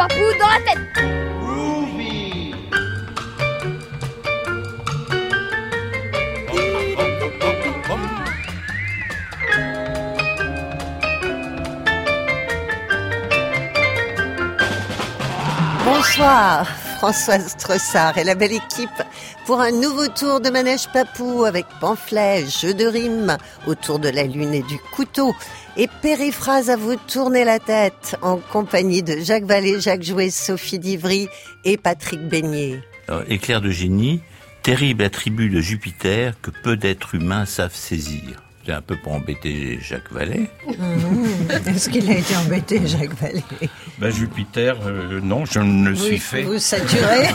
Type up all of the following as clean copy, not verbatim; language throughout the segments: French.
Papou dans la tête. Groovy. Bonsoir, Françoise Tressard et la belle équipe pour un nouveau tour de Manège Papou avec pamphlets, jeux de rimes autour de la lune et du couteau et périphrases à vous tourner la tête en compagnie de Jacques Vallée, Jacques Jouet, Sophie Divry et Patrick Beignet. Éclair de génie, terrible attribut de Jupiter que peu d'êtres humains savent saisir. C'est un peu pour embêter Jacques Vallée. Est-ce qu'il a été embêté, Jacques Vallée? Jupiter, non, je ne le suis fait. Vous saturez.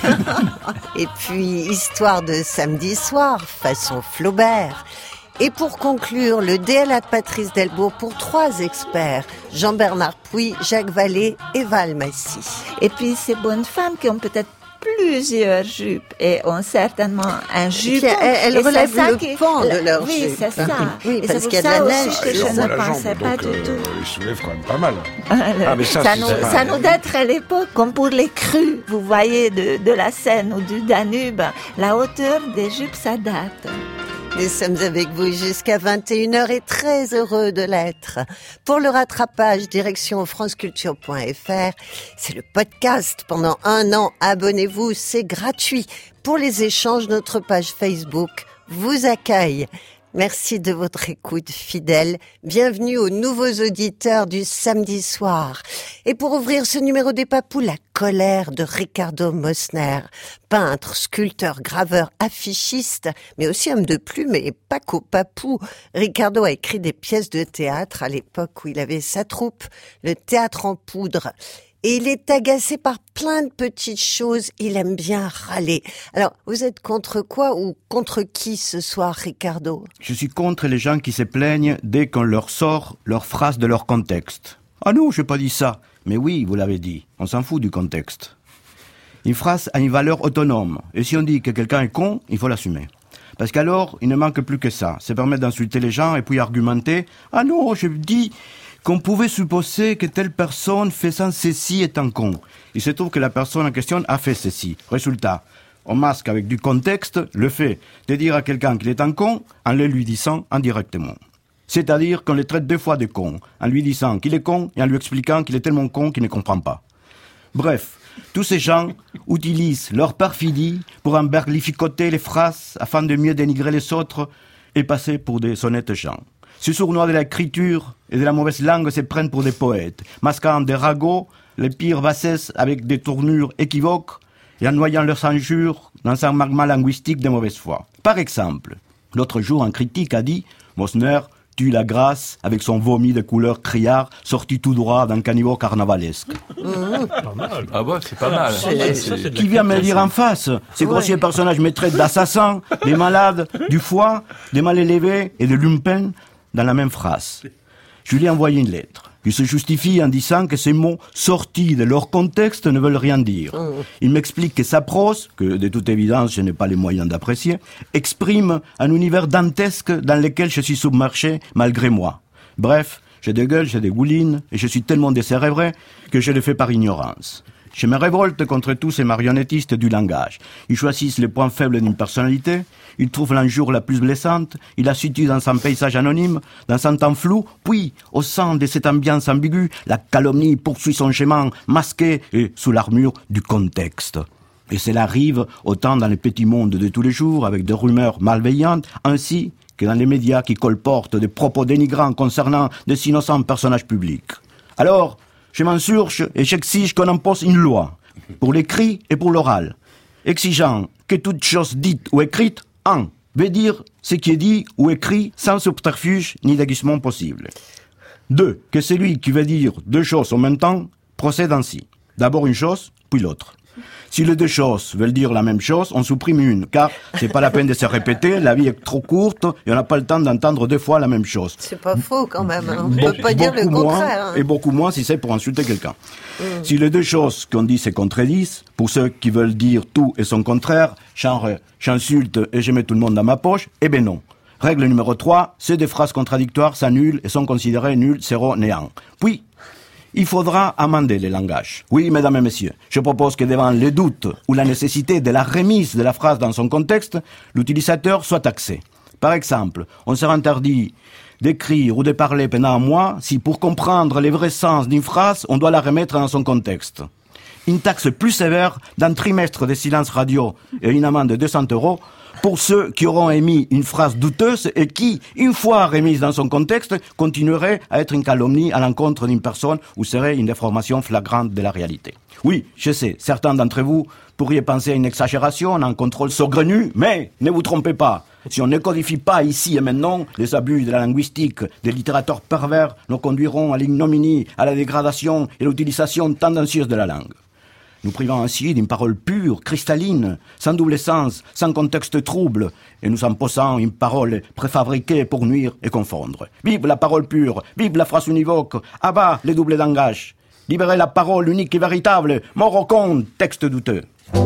Et puis, histoire de samedi soir, façon Flaubert. Et pour conclure, le DLA de Patrice Delbourg pour 3 experts, Jean-Bernard Pouy, Jacques Vallée et Val Massy. Et puis ces bonnes femmes qui ont peut-être plusieurs jupes et ont certainement un jupon. Elles relèvent le pan de leur jupe. Oui, c'est ça. Oui, et parce c'est qu'il y a de pour la ça neige. aussi que je ne pensais pas du tout. Il soulève quand même pas mal. Mais ça nous date à l'époque, comme pour les crues, vous voyez, de la Seine ou du Danube, la hauteur des jupes, ça date. Nous sommes avec vous jusqu'à 21h et très heureux de l'être. Pour le rattrapage, direction franceculture.fr. C'est le podcast pendant 1 an. Abonnez-vous, c'est gratuit. Pour les échanges, notre page Facebook vous accueille. Merci de votre écoute fidèle. Bienvenue aux nouveaux auditeurs du samedi soir. Et pour ouvrir ce numéro des Papous, la colère de Ricardo Mosner. Peintre, sculpteur, graveur, affichiste, mais aussi homme de plume et pas qu'au Papou. Ricardo a écrit des pièces de théâtre à l'époque où il avait sa troupe, le Théâtre en Poudre. Et il est agacé par plein de petites choses, il aime bien râler. Alors, vous êtes contre quoi ou contre qui ce soir, Ricardo? Je suis contre les gens qui se plaignent dès qu'on leur sort leur phrase de leur contexte. Ah non, j'ai pas dit ça. Mais oui, vous l'avez dit, on s'en fout du contexte. Une phrase a une valeur autonome, et si on dit que quelqu'un est con, il faut l'assumer. Parce qu'alors, il ne manque plus que ça. Ça permet d'insulter les gens et puis argumenter. Ah non, je dis qu'on pouvait supposer que telle personne faisant ceci est un con. Il se trouve que la personne en question a fait ceci. Résultat, on masque avec du contexte le fait de dire à quelqu'un qu'il est un con en le lui disant indirectement. C'est-à-dire qu'on le traite 2 fois de con, en lui disant qu'il est con et en lui expliquant qu'il est tellement con qu'il ne comprend pas. Bref, tous ces gens utilisent leur perfidie pour emberlificoter les phrases afin de mieux dénigrer les autres et passer pour des honnêtes gens. Ces sournois de l'écriture et de la mauvaise langue se prennent pour des poètes, masquant des ragots, les pires bassesses avec des tournures équivoques et en noyant leurs injures dans un magma linguistique de mauvaise foi. Par exemple, l'autre jour, un critique a dit « Mosner tue la grâce avec son vomi de couleur criard sorti tout droit d'un caniveau carnavalesque. » Pas mal. Ah ouais, c'est pas mal. Qui vient me le dire en face? Ces grossiers personnages me traitent d'assassins, des malades, du foie, des mal élevés et de lumpen dans la même phrase. Je lui ai envoyé une lettre. Il se justifie en disant que ces mots sortis de leur contexte ne veulent rien dire. Il m'explique que sa prose, que de toute évidence je n'ai pas les moyens d'apprécier, exprime un univers dantesque dans lequel je suis submergé malgré moi. Bref, j'ai des gueules, j'ai des goulines, et je suis tellement décérébré que je le fais par ignorance. Je me révolte contre tous ces marionnettistes du langage. Ils choisissent les points faibles d'une personnalité, ils trouvent l'injure la plus blessante, ils la situent dans un paysage anonyme, dans un temps flou, puis, au sein de cette ambiance ambiguë, la calomnie poursuit son chemin, masqué et sous l'armure du contexte. Et cela arrive autant dans les petits mondes de tous les jours, avec des rumeurs malveillantes, ainsi que dans les médias qui colportent des propos dénigrants concernant des innocents personnages publics. Alors, je m'insurge et j'exige qu'on impose une loi, pour l'écrit et pour l'oral, exigeant que toute chose dite ou écrite, veut dire ce qui est dit ou écrit sans subterfuge ni déguisement possible. 2. Que celui qui veut dire 2 choses en même temps procède ainsi. D'abord une chose, puis l'autre. Si les 2 choses veulent dire la même chose, on supprime une, car c'est pas la peine de se répéter, la vie est trop courte et on n'a pas le temps d'entendre 2 fois la même chose. C'est pas faux quand même, on peut pas dire le contraire. Et beaucoup moins si c'est pour insulter quelqu'un. Si les 2 choses qu'on dit se contredisent, pour ceux qui veulent dire tout et son contraire, genre j'insulte et je mets tout le monde dans ma poche, eh ben non. Règle numéro 3, ces 2 phrases contradictoires s'annulent et sont considérées nulles, 0, néant. Puis, Il faudra amender les langages. Oui, mesdames et messieurs, je propose que devant les doutes ou la nécessité de la remise de la phrase dans son contexte, l'utilisateur soit taxé. Par exemple, on sera interdit d'écrire ou de parler pendant un mois si pour comprendre les vrais sens d'une phrase, on doit la remettre dans son contexte. Une taxe plus sévère d'un trimestre de silence radio et une amende de 200 € pour ceux qui auront émis une phrase douteuse et qui, une fois remise dans son contexte, continuerait à être une calomnie à l'encontre d'une personne ou serait une déformation flagrante de la réalité. Oui, je sais, certains d'entre vous pourriez penser à une exagération, à un contrôle saugrenu, mais ne vous trompez pas. Si on ne codifie pas ici et maintenant, les abus de la linguistique des littérateurs pervers nous conduiront à l'ignominie, à la dégradation et à l'utilisation tendancieuse de la langue. Nous privons ainsi d'une parole pure, cristalline, sans double sens, sans contexte trouble, et nous imposant une parole préfabriquée pour nuire et confondre. Vive la parole pure, vive la phrase univoque, à bas les doubles langages. Libérez la parole unique et véritable, mort au compte, texte douteux.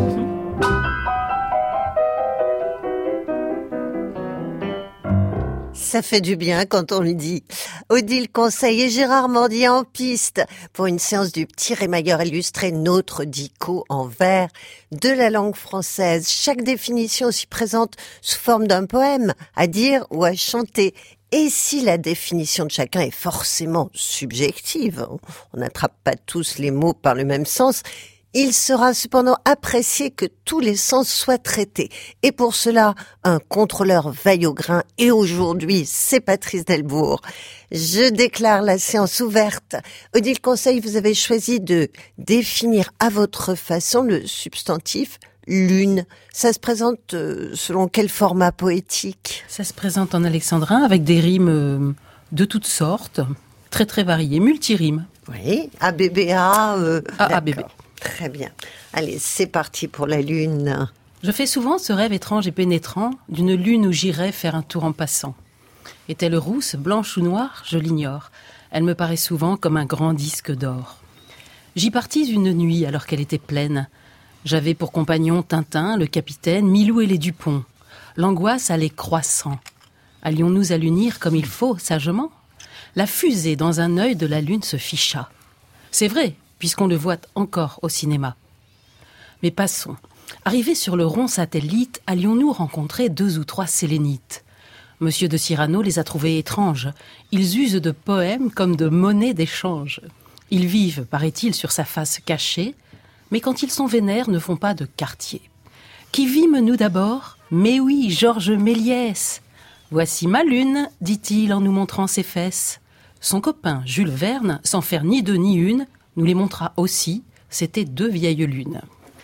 Ça fait du bien quand on le dit. Odile Conseil et Gérard Mordier en piste pour une séance du petit rémailleur illustré, notre dico en vers de la langue française. Chaque définition s'y présente sous forme d'un poème à dire ou à chanter. Et si la définition de chacun est forcément subjective, on n'attrape pas tous les mots par le même sens, il sera cependant apprécié que tous les sens soient traités. Et pour cela, un contrôleur veille au grain. Et aujourd'hui, c'est Patrice Delbourg. Je déclare la séance ouverte. Odile Conseil, vous avez choisi de définir à votre façon le substantif lune. Ça se présente selon quel format poétique ? Ça se présente en alexandrin avec des rimes de toutes sortes, très très variées, multi-rimes. Oui, ABBA. ABB. Très bien. Allez, c'est parti pour la lune. Je fais souvent ce rêve étrange et pénétrant d'une lune où j'irais faire un tour en passant. Est-elle rousse, blanche ou noire ? Je l'ignore. Elle me paraît souvent comme un grand disque d'or. J'y partis une nuit alors qu'elle était pleine. J'avais pour compagnon Tintin, le capitaine, Milou et les Dupont. L'angoisse allait croissant. Allions-nous à l'unir comme il faut, sagement ? La fusée dans un œil de la lune se ficha. C'est vrai, puisqu'on le voit encore au cinéma. Mais passons. Arrivés sur le rond satellite, allions-nous rencontrer 2 ou 3 sélénites. Monsieur de Cyrano les a trouvés étranges. Ils usent de poèmes comme de monnaie d'échange. Ils vivent, paraît-il, sur sa face cachée, mais quand ils sont vénères, ne font pas de quartier. Qui vîmes-nous d'abord ? Mais oui, Georges Méliès. Voici ma lune, dit-il en nous montrant ses fesses. Son copain, Jules Verne, sans faire ni deux ni une, nous les montra aussi, c'étaient 2 vieilles lunes.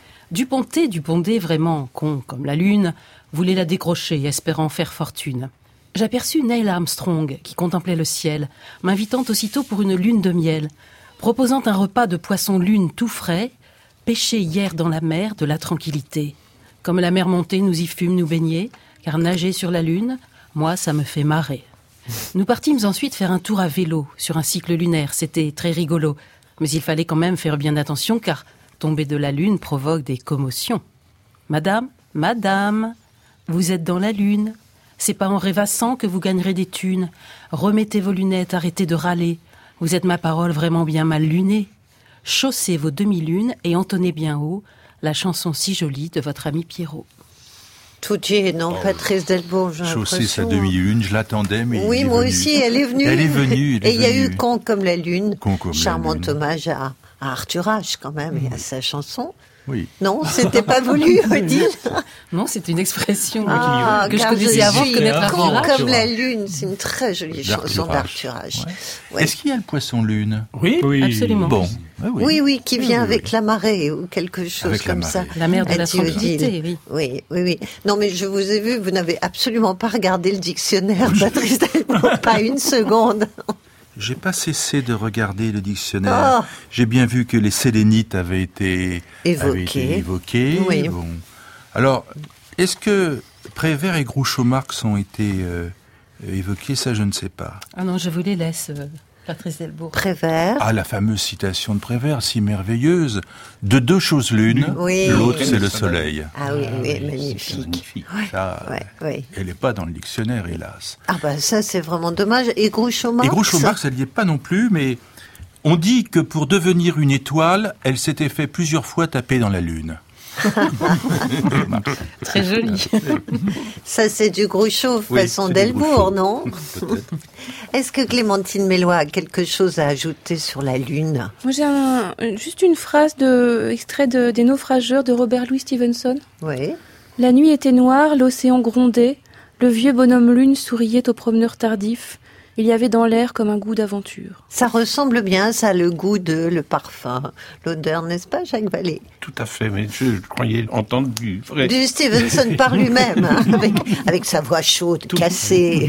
Dupondet, vraiment con comme la lune, voulait la décrocher, espérant faire fortune. J'aperçus Neil Armstrong, qui contemplait le ciel, m'invitant aussitôt pour une lune de miel, proposant un repas de poisson-lune tout frais, pêché hier dans la mer de la tranquillité. Comme la mer montée, nous y fûmes nous baigner, car nager sur la lune, moi, ça me fait marrer. Nous partîmes ensuite faire un tour à vélo, sur un cycle lunaire, c'était très rigolo. Mais il fallait quand même faire bien attention, car tomber de la lune provoque des commotions. Madame, vous êtes dans la lune. C'est pas en rêvassant que vous gagnerez des thunes. Remettez vos lunettes, arrêtez de râler. Vous êtes ma parole vraiment bien mal lunée. Chaussez vos demi-lunes et entonnez bien haut la chanson si jolie de votre ami Pierrot. Tout y est, non, Patrice Delbourg, j'ai l'impression. Chausser sa demi-lune, je l'attendais, mais oui, moi aussi, elle est venue. Elle est venue. Et il y a eu Con comme la lune. Charmant la lune. Hommage à Arthur H, quand même, et à sa chanson. Oui. Non, c'était pas voulu, Odile. Non, c'est une expression que je car connaissais avant de connaître Con Arthur H. comme la lune, c'est une très jolie chanson d'Arthur H. Ouais. Ouais. Est-ce qu'il y a le poisson lune ? Oui, absolument. Bon. Oui, qui vient avec la marée ou quelque chose Avec la comme ça. La mer de a la dit Odile. tranquillité, oui. Oui. Non, mais je vous ai vu, vous n'avez absolument pas regardé le dictionnaire, Patrice Delbourg, pas une seconde. J'ai pas cessé de regarder le dictionnaire. J'ai bien vu que les sélénites avaient été évoqués. Oui. Bon. Alors, est-ce que Prévert et Groucho-Marx ont été évoqués ? Ça, je ne sais pas. Ah non, je vous les laisse, Patrice Delbourg. Prévert. Ah, la fameuse citation de Prévert, si merveilleuse. De 2 choses l'une, Oui. l'autre c'est le soleil. Ah oui, magnifique. Magnifique. Ouais, Ça, ouais. elle n'est pas dans le dictionnaire, hélas. Ah bah ça, c'est vraiment dommage. Et Groucho-Marx. Et Groucho-Marx, elle n'y est pas non plus, mais On dit que pour devenir une étoile, elle s'était fait plusieurs fois taper dans la lune. Très joli. Ça, c'est du Groucho façon Delbourg, non? Peut-être. Est-ce que Clémentine Mélois a quelque chose à ajouter sur la Lune? Moi, j'ai juste une phrase extrait des Naufrageurs de Robert Louis Stevenson. Oui. La nuit était noire, l'océan grondait, le vieux bonhomme Lune souriait aux promeneurs tardifs. Il y avait dans l'air comme un goût d'aventure. Ça ressemble bien, ça, le goût le parfum, l'odeur, n'est-ce pas, Jacques Vallée? Tout à fait, mais je croyais entendre du vrai. Du Stevenson par lui-même, hein, avec sa voix chaude, cassée.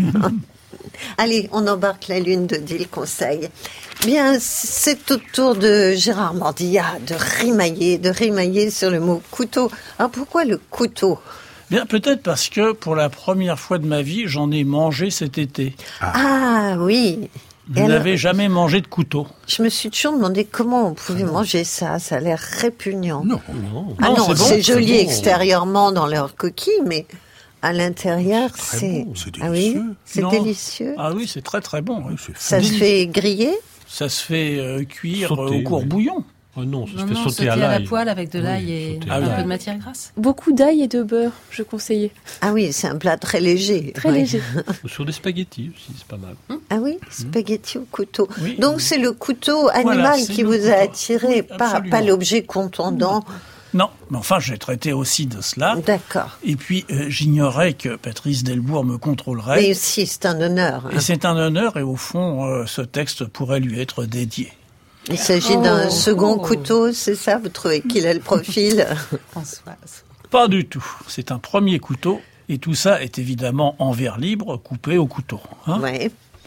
Allez, on embarque la Lune d'Odile Conseil. Bien, c'est au tour de Gérard Mordillat de rimailler sur le mot couteau. Alors pourquoi le couteau? Bien, peut-être parce que pour la première fois de ma vie, j'en ai mangé cet été. Ah oui. Vous n'avez jamais mangé de couteau? Je me suis toujours demandé comment on pouvait manger ça. Ça a l'air répugnant. Non. Ah non, c'est bon, c'est joli c'est bon. extérieurement dans leur coquille, mais à l'intérieur, c'est... bon, c'est Ah oui, délicieux. c'est Non. délicieux. Ah oui, c'est très très bon. Oui. Ça se fait griller? Ça se fait cuire Sauter, au court-bouillon. Oh non, ça se Non, fait non, sauter à la l'ail. poêle avec de l'ail et sauter à un l'ail. peu de matière grasse. Beaucoup d'ail et de beurre, je conseillais. Ah oui, c'est un plat très léger. Très Oui. léger. Ou sur des spaghettis aussi, c'est pas mal. Ah oui, spaghetti au couteau. Oui. Donc c'est le couteau animal c'est qui le vous a couteau. attiré, Oui, pas absolument. l'objet contondant. Non, mais enfin, j'ai traité aussi de cela. D'accord. Et puis, j'ignorais que Patrice Delbourg me contrôlerait. Mais aussi, c'est un honneur. Et c'est un honneur, et au fond, ce texte pourrait lui être dédié. Il s'agit d'un second couteau, c'est ça? Vous trouvez qu'il a le profil? Françoise. Pas du tout. C'est un premier couteau, et tout ça est évidemment en verre libre, coupé au couteau. Hein. Ouais.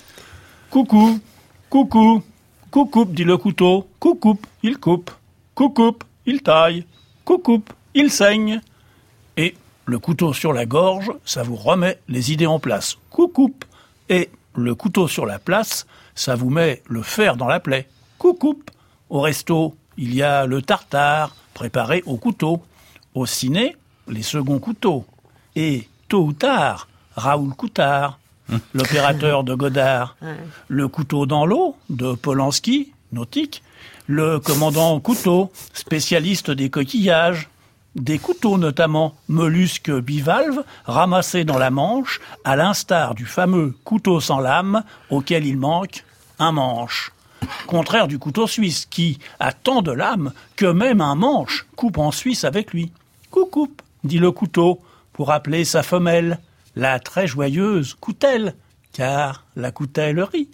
Coucou, coucou, coucoupe, dit le couteau. Coucoupe, il coupe. Coucoupe, il taille. Coucoupe, il saigne. Et le couteau sur la gorge, ça vous remet les idées en place. Coucoupe. Et le couteau sur la place, ça vous met le fer dans la plaie. Coucoupe. Au resto, il y a le tartare, préparé au couteau. Au ciné, les seconds couteaux. Et tôt ou tard, Raoul Coutard, l'opérateur de Godard. Le couteau dans l'eau de Polanski, nautique. Le commandant Couteau, spécialiste des coquillages. Des couteaux notamment, mollusques bivalves, ramassés dans la Manche, à l'instar du fameux couteau sans lame, auquel il manque un manche. Contraire du couteau suisse, qui a tant de lames que même un manche coupe en Suisse avec lui. Coucoupe, dit le couteau, pour appeler sa femelle, la très joyeuse coutelle, car la coutelle rit.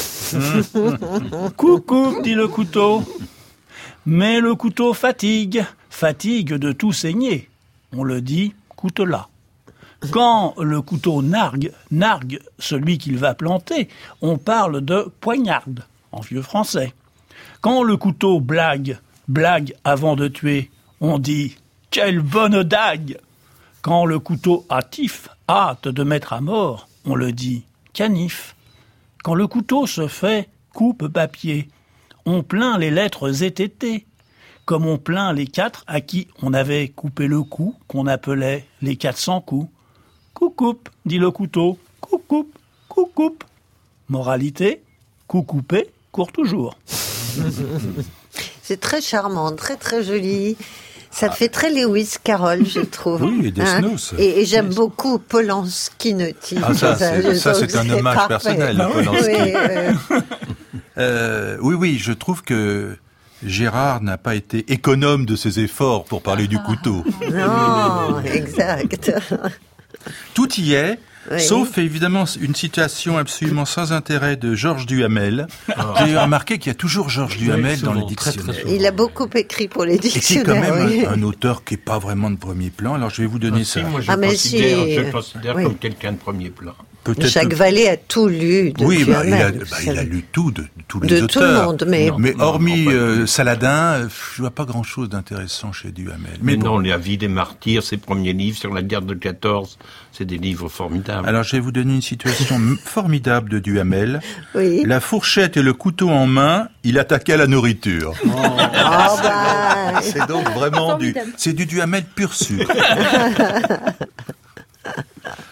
Coucoupe, dit le couteau. Mais le couteau fatigue de tout saigner. On le dit coutelas. Quand le couteau nargue celui qu'il va planter, on parle de poignarde, en vieux français. Quand le couteau blague avant de tuer, on dit « Quelle bonne dague !» Quand le couteau hâte de mettre à mort, on le dit « Canif !» Quand le couteau se fait coupe-papier, on plaint les lettres ététées, comme on plaint les 4 à qui on avait coupé le cou, qu'on appelait les 400 coups. Coucoupe, dit le couteau, coucoupe, coucoupe. Moralité, coup coupé court toujours. C'est très charmant, très très joli. Ça fait très Lewis Carroll, je trouve. Oui, et Death Note. Et j'aime beaucoup Polanski Naughty. Ah, ça, c'est un hommage parfait. personnel à Polanski. Oui, Oui, je trouve que Gérard n'a pas été économe de ses efforts pour parler du couteau. Non, exact. Tout y est, Oui. sauf évidemment une citation absolument sans intérêt de Georges Duhamel. J'ai remarqué qu'il y a toujours Georges Duhamel dans les dictionnaires. Il a beaucoup écrit pour les Et c'est dictionnaires. quand même oui. un auteur qui n'est pas vraiment de premier plan. Alors je vais vous donner ça. Moi, Ah, mais si. je considère Oui. comme quelqu'un de premier plan. Peut-être Jacques que- Vallée a tout lu de Oui, il Duhamel. a lu tout de tous les De auteurs. tout le monde, mais... Mais hormis Non, Saladin, je vois pas grand-chose d'intéressant chez Duhamel. Mais bon. non, La vie des martyrs, ses premiers livres sur la guerre de 14, c'est des livres formidables. Alors je vais vous donner une situation formidable de Duhamel. Oui. La fourchette et le couteau en main, il attaquait la nourriture. Ah bah... C'est donc vraiment Formidable. c'est du Duhamel pur sucre.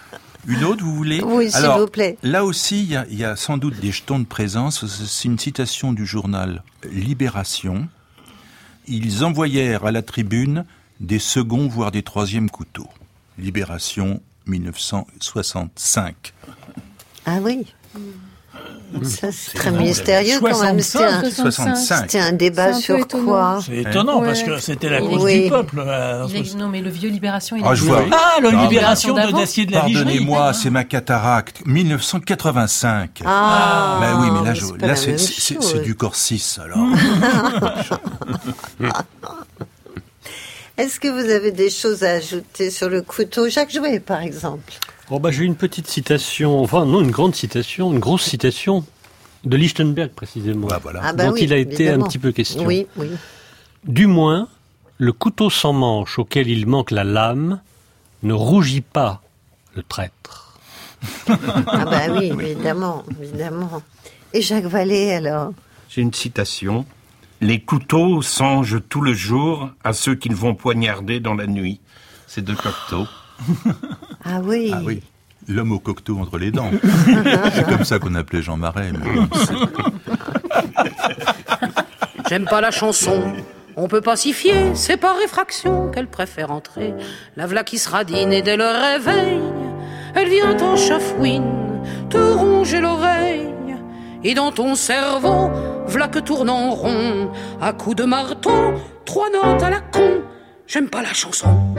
Une autre, vous voulez? Oui, s'il vous plaît. Là aussi, il y a sans doute des jetons de présence. C'est une citation du journal Libération. Ils envoyèrent à la tribune des seconds, voire des troisièmes couteaux. Libération 1965. Ah oui. Ça, c'est très mystérieux quand même. 65. C'était un débat sur quoi? C'est étonnant parce que c'était la cause du peuple. Non, mais le vieux Libération, il Ah, je vois. La Libération de Dacier de la Vigerie. Pardonnez-moi, c'est ma cataracte. 1985. Ah. Oui, mais là, c'est du Corsis, alors. Est-ce que vous avez des choses à ajouter sur le couteau? Jacques Jouet, par exemple. J'ai une petite citation, une grosse citation de Lichtenberg précisément, dont il a été un petit peu question. Oui. Du moins, le couteau sans manche auquel il manque la lame ne rougit pas le traître. Oui, évidemment. Et Jacques Vallée, alors? J'ai une citation. Les couteaux songent tout le jour à ceux qu'ils vont poignarder dans la nuit. C'est de Cocteau. Ah oui. L'homme au cocteau entre les dents. C'est comme ça qu'on appelait Jean Marais. J'aime pas la chanson. On peut pas s'y fier, c'est par réfraction qu'elle préfère entrer. La v'là qui se radine et dès le réveil, elle vient en chafouine te ronger l'oreille. Et dans ton cerveau, v'là que tourne en rond, à coups de marteau, 3 notes à la con. J'aime pas la chanson.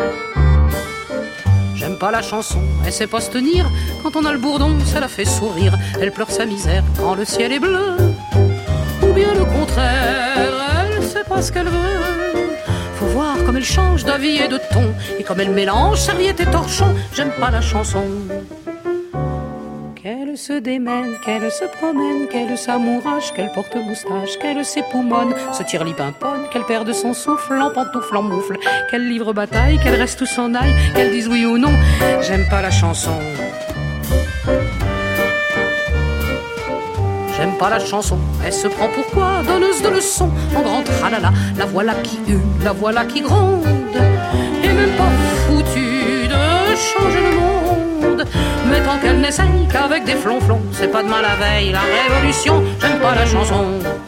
J'aime pas la chanson, elle sait pas se tenir. Quand on a le bourdon, ça la fait sourire. Elle pleure sa misère quand le ciel est bleu. Ou bien le contraire, elle sait pas ce qu'elle veut. Faut voir comme elle change d'avis et de ton, et comme elle mélange serviette et torchon. J'aime pas la chanson. Qu'elle se démène, qu'elle se promène, qu'elle s'amourage, qu'elle porte moustache, qu'elle s'époumonne, se tire l'ipimponne, qu'elle perde son souffle, en pantoufle, en moufle, qu'elle livre bataille, qu'elle reste ou s'en aille, qu'elle dise oui ou non. J'aime pas la chanson. J'aime pas la chanson, elle se prend pour quoi? Donneuse de leçons, en grand tralala, la voilà qui hue, la voilà qui gronde, et même pas foutue de changer le monde. Mais tant qu'elle n'essaye qu'avec des flonflons, c'est pas demain la veille, la révolution. J'aime pas la chanson.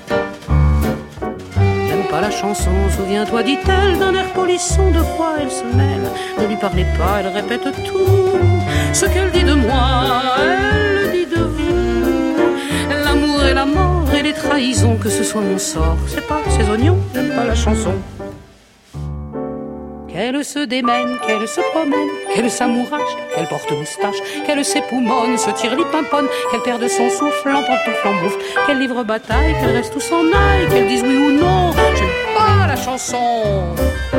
J'aime pas la chanson, souviens-toi, dit-elle, d'un air polisson, de quoi elle se mêle. Ne lui parlez pas, elle répète tout. Ce qu'elle dit de moi, elle le dit de vous. L'amour et la mort et les trahisons, que ce soit mon sort, c'est pas ces oignons. J'aime pas la chanson. Qu'elle se démène, qu'elle se promène, qu'elle s'amourage, qu'elle porte moustache, qu'elle s'époumonne, se tire l'ipimponne, qu'elle perde son souffle, en pantoufle, en moufle, qu'elle livre bataille, qu'elle reste ou s'en aille, qu'elle dise oui ou non. J'aime pas la chanson.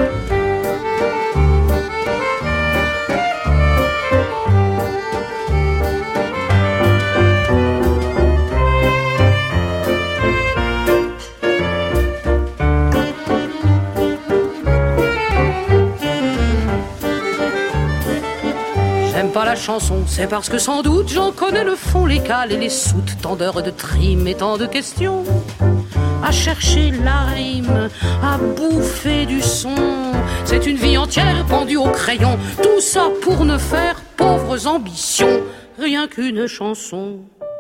Pas la chanson, c'est parce que sans doute j'en connais le fond, les cales et les soutes, tant d'heures de trim et tant de questions, à chercher la rime, à bouffer du son. C'est une vie entière pendue au crayon, tout ça pour ne faire pauvres ambitions, rien qu'une chanson.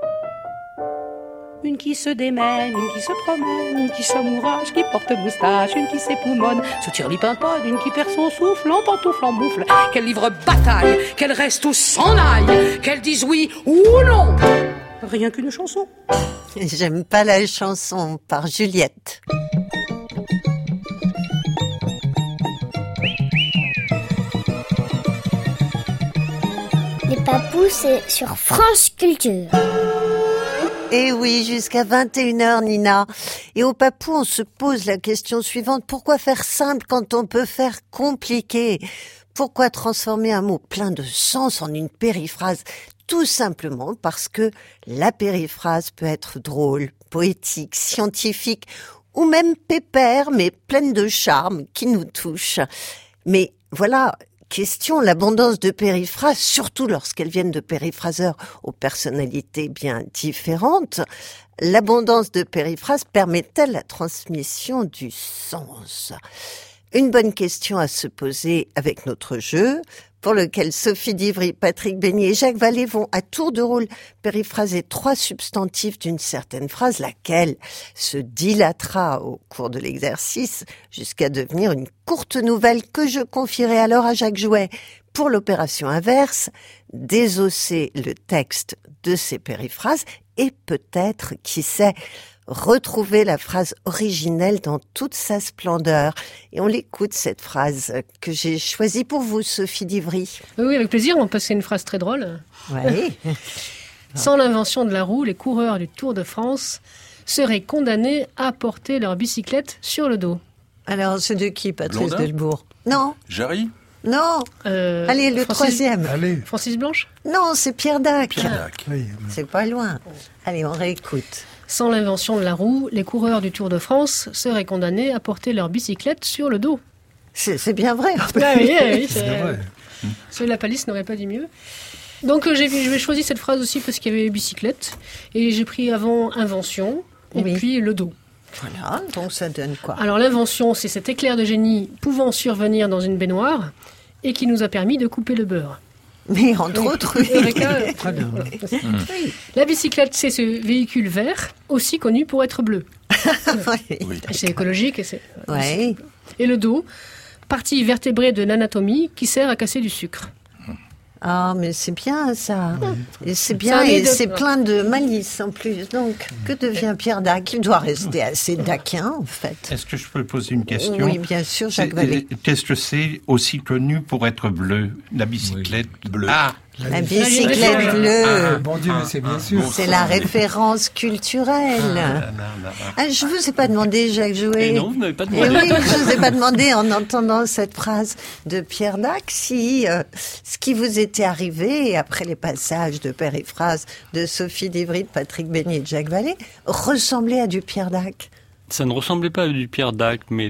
Une qui se démène, une qui se promène, une qui s'amourage, qui porte moustache, une qui s'époumonne, se tire l'ipimponne, une qui perd son souffle, en pantoufle, en moufle, qu'elle livre bataille, qu'elle reste ou s'en aille, qu'elle dise oui ou non. Rien qu'une chanson. J'aime pas la chanson, par Juliette. Les papous, c'est sur France Culture. Et oui, jusqu'à 21h, Nina. Et au Papou, on se pose la question suivante. Pourquoi faire simple quand on peut faire compliqué? Pourquoi transformer un mot plein de sens en une périphrase? Tout simplement parce que la périphrase peut être drôle, poétique, scientifique ou même pépère, mais pleine de charme qui nous touche. Mais voilà, question, l'abondance de périphrases, surtout lorsqu'elles viennent de périphraseurs aux personnalités bien différentes, l'abondance de périphrases permet-elle la transmission du sens? Une bonne question à se poser avec notre jeu. pour lequel Sophie Divry, Patrick Bénier et Jacques Vallée vont à tour de rôle périphraser 3 substantifs d'une certaine phrase, laquelle se dilatera au cours de l'exercice jusqu'à devenir une courte nouvelle que je confierai alors à Jacques Jouet pour l'opération inverse, désosser le texte de ces périphrases et peut-être, qui sait, retrouver la phrase originelle dans toute sa splendeur. Et on l'écoute, cette phrase que j'ai choisie pour vous, Sophie Divry. Oui, avec plaisir, on passe à une phrase très drôle. Oui. Sans l'invention de la roue, les coureurs du Tour de France seraient condamnés à porter leur bicyclette sur le dos. Alors, c'est de qui, Patrice Delbourg? Non. Jarry? Non. Allez, le troisième. Allez. Francis Blanche? Non, c'est Pierre Dac. Pierre Dac. Oui. C'est pas loin. Allez, on réécoute. Sans l'invention de la roue, les coureurs du Tour de France seraient condamnés à porter leur bicyclette sur le dos. C'est bien vrai. Ah oui, C'est vrai. La Palisse n'aurait pas dit mieux. Donc j'ai choisi cette phrase aussi parce qu'il y avait bicyclette. Et j'ai pris avant invention et puis le dos. Voilà, donc ça donne quoi? Alors l'invention, c'est cet éclair de génie pouvant survenir dans une baignoire et qui nous a permis de couper le beurre. Mais entre autres, oui. Très bien. La bicyclette, c'est ce véhicule vert, aussi connu pour être bleu. Oui. C'est écologique. Oui. Et le dos, partie vertébrée de l'anatomie qui sert à casser du sucre. Ah, mais c'est bien ça. Et c'est bien, et c'est plein de malice en plus. Donc, que devient Pierre Dac? Il doit rester assez daquin, en fait. Est-ce que je peux poser une question? Oui, bien sûr, Jacques Vallée. Qu'est-ce que c'est aussi connu pour être bleu? La bicyclette bleue. Ah, la bicyclette bleue. Bon Dieu, mais c'est bien sûr. C'est la référence culturelle. Je vous ai pas demandé, Jacques Jouet. Non, vous n'avez pas demandé. Oui, je vous ai pas demandé en entendant cette phrase de Pierre Dac si ce qui vous était arrivé après les passages de périphrase de Sophie Divry, de Patrick Bénier et de Jacques Vallée ressemblait à du Pierre Dac. Ça ne ressemblait pas à du Pierre Dac, mais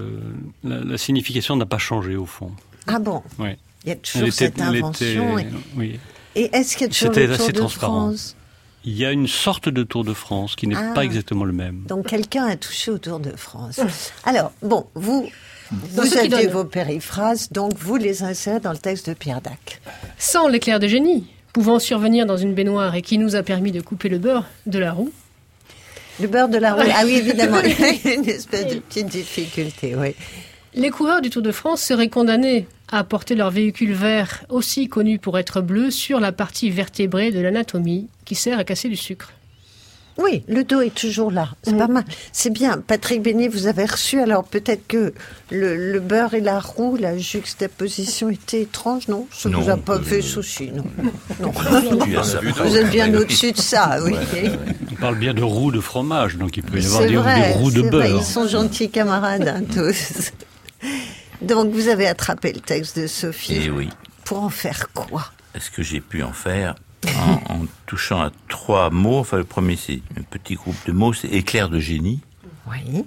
la signification n'a pas changé au fond. Ah bon? Oui. Il y a toujours cette invention. Oui. Et est-ce qu'il y a toujours le Tour de France? Il y a une sorte de Tour de France qui n'est pas exactement le même. Donc quelqu'un a touché au Tour de France. Alors, bon, vous aviez vos périphrases, donc vous les insérez dans le texte de Pierre Dac. Sans l'éclair de génie, pouvant survenir dans une baignoire et qui nous a permis de couper le beurre de la roue. Le beurre de la roue, ah oui, évidemment, il y a une espèce de petite difficulté, oui. Les coureurs du Tour de France seraient condamnés à porter leur véhicule vert, aussi connu pour être bleu, sur la partie vertébrée de l'anatomie qui sert à casser du sucre. Oui, le dos est toujours là. C'est pas mal. C'est bien. Patrick Bénier, vous avez reçu, alors peut-être que le beurre et la roue, la juxtaposition était étrange, non? Ça ne vous a pas fait souci, non? Non. Vous êtes bien au-dessus de ça, oui. On parle bien de roue de fromage, donc il peut y avoir des roues de beurre. Vrai, ils sont gentils camarades, hein, tous. Donc vous avez attrapé le texte de Sophie. Et oui. Pour en faire quoi? Est-ce que j'ai pu en faire en touchant à 3 mots? Enfin, le premier, c'est un petit groupe de mots, c'est éclair de génie. Oui.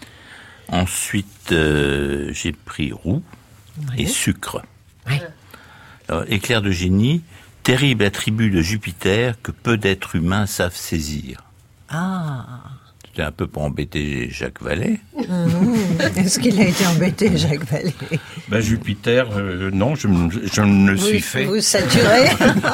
Ensuite, j'ai pris roue et sucre. Oui. Alors, éclair de génie, terrible attribut de Jupiter que peu d'êtres humains savent saisir. Ah. C'était un peu pour embêter Jacques Vallée. Est-ce qu'il a été embêté, Jacques Vallée? Jupiter, non, je ne suis fait. Vous saturez.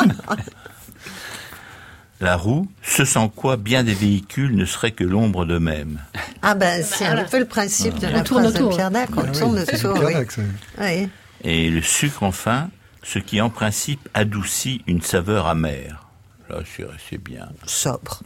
La roue, ce sans quoi bien des véhicules ne seraient que l'ombre d'eux-mêmes. Ah c'est un peu le principe de la phrase de Pierre Dac, on tourne autour. Oui. Et le sucre, enfin, ce qui en principe adoucit une saveur amère. Là, c'est bien. Sobre.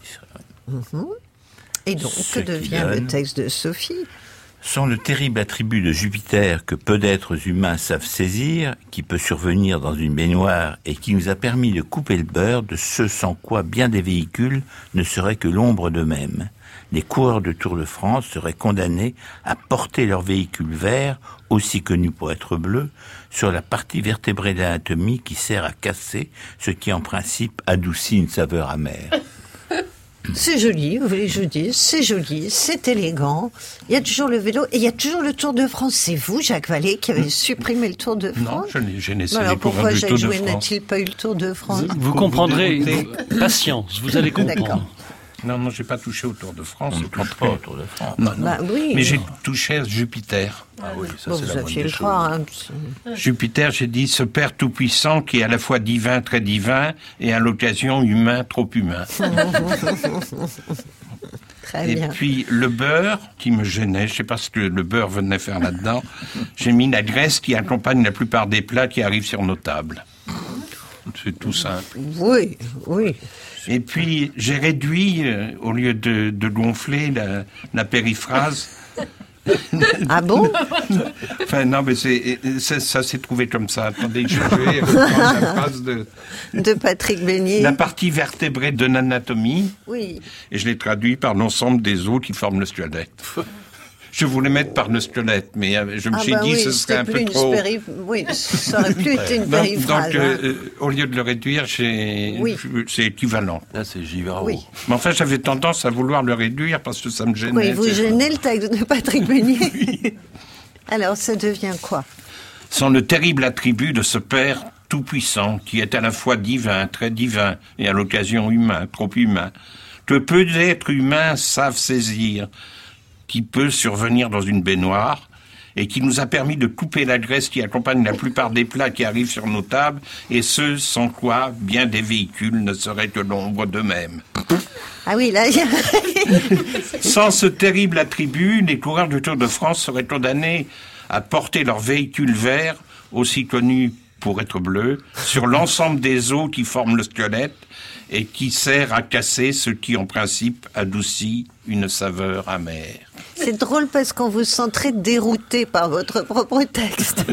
Et donc, que devient le texte de Sophie? Sans le terrible attribut de Jupiter que peu d'êtres humains savent saisir, qui peut survenir dans une baignoire et qui nous a permis de couper le beurre de ce sans quoi bien des véhicules ne seraient que l'ombre d'eux-mêmes. Les coureurs de Tour de France seraient condamnés à porter leur véhicule vert, aussi connu pour être bleu, sur la partie vertébrée de l'anatomie qui sert à casser, ce qui en principe adoucit une saveur amère. C'est joli, vous voulez que je dise, c'est joli, c'est élégant. Il y a toujours le vélo et il y a toujours le Tour de France. C'est vous, Jacques Vallée, qui avez supprimé le Tour de France? Non, je n'ai essayé alors pour pourquoi le Jacques Tour de Jouet France. n'a-t-il pas eu le Tour de France? Vous comprendrez, patience, vous allez comprendre. D'accord. Non, j'ai pas touché au Tour de France. On ne touche pas au Tour de France. Non. Oui. Mais j'ai touché à Jupiter. Ah oui, ça Bon, c'est vous la moindre aviez des le choses. droit. Hein. Jupiter, j'ai dit, ce Père tout-puissant qui est à la fois divin, très divin, et à l'occasion humain, trop humain. Très Et bien. puis le beurre qui me gênait, je sais pas ce que le beurre venait faire là-dedans, j'ai mis la graisse qui accompagne la plupart des plats qui arrivent sur nos tables. C'est tout simple. Oui. Et puis j'ai réduit, au lieu de gonfler la périphrase. Ah bon? Enfin non, mais ça s'est trouvé comme ça. Attendez, je vais reprendre la phrase De Patrick Beignet. la partie vertébrée de l'anatomie. Oui. Et je l'ai traduit par l'ensemble des os qui forment le squelette. Je voulais mettre par le squelette, mais je me suis dit ce serait un peu trop... Oui, ça aurait plus été une périphrase. Donc, au lieu de le réduire, c'est équivalent. Là, c'est Givaro. Oui. Mais enfin, j'avais tendance à vouloir le réduire parce que ça me gênait. Oui, vous gênez le texte de Patrick Beignet. Alors, ça devient quoi? Sans le terrible attribut de ce Père tout-puissant, qui est à la fois divin, très divin, et à l'occasion humain, trop humain, que peu d'êtres humains savent saisir, qui peut survenir dans une baignoire, et qui nous a permis de couper la graisse qui accompagne la plupart des plats qui arrivent sur nos tables, et ce, sans quoi bien des véhicules ne seraient que l'ombre d'eux-mêmes. Ah oui, là, il y a... Sans ce terrible attribut, les coureurs du Tour de France seraient condamnés à porter leur véhicule vert, aussi connu pour être bleu, sur l'ensemble des os qui forment le squelette et qui sert à casser ce qui, en principe, adoucit une saveur amère. C'est drôle parce qu'on vous sent très dérouté par votre propre texte.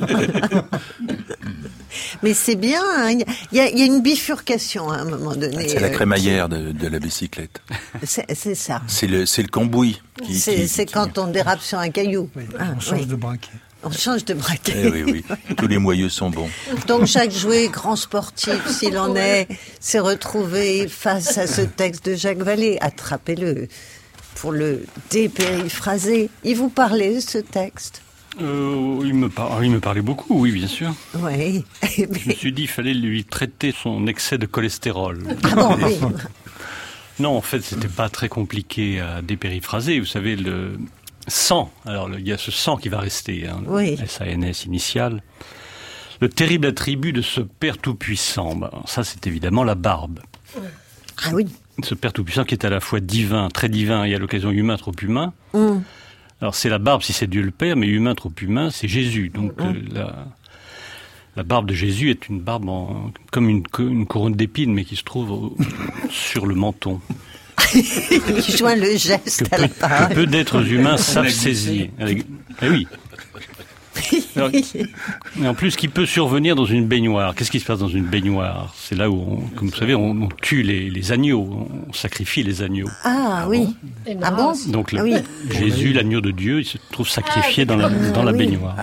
Mais c'est bien, hein. Il y a une bifurcation à un moment donné. C'est la crémaillère de la bicyclette. C'est ça. C'est le cambouis. C'est quand on dérape sur un caillou. Oui, on change de braquet. On change de braquet. Oui. Tous les moyeux sont bons. Donc Jacques Jouet, grand sportif s'il en est, s'est retrouvé face à ce texte de Jacques Vallée. Attrapez-le pour le dépériphraser. Il vous parlait, ce texte? Il me parlait beaucoup, oui, bien sûr. Oui. Je me suis dit qu'il fallait lui traiter son excès de cholestérol. Ah bon, oui. Non, en fait, c'était pas très compliqué à dépériphraser. Vous savez, le sang, alors il y a ce sang qui va rester, hein, oui. SANS initial. Le terrible attribut de ce Père tout-puissant, ça c'est évidemment la barbe. Ah oui. Ce Père tout-puissant qui est à la fois divin, très divin, et à l'occasion humain, trop humain. Alors c'est la barbe si c'est Dieu le Père, mais humain, trop humain, c'est Jésus. Donc la barbe de Jésus est une barbe comme une couronne d'épines, mais qui se trouve sur le menton. Il joint le geste à la barbe. Que peu d'êtres humains savent saisir. Eh oui. Alors, et en plus, qui peut survenir dans une baignoire. Qu'est-ce qui se passe dans une baignoire? C'est là où, comme vous savez, on tue les agneaux, on sacrifie les agneaux. Ah oui. Ah bon? Donc Jésus, l'agneau de Dieu, il se trouve sacrifié dans la baignoire.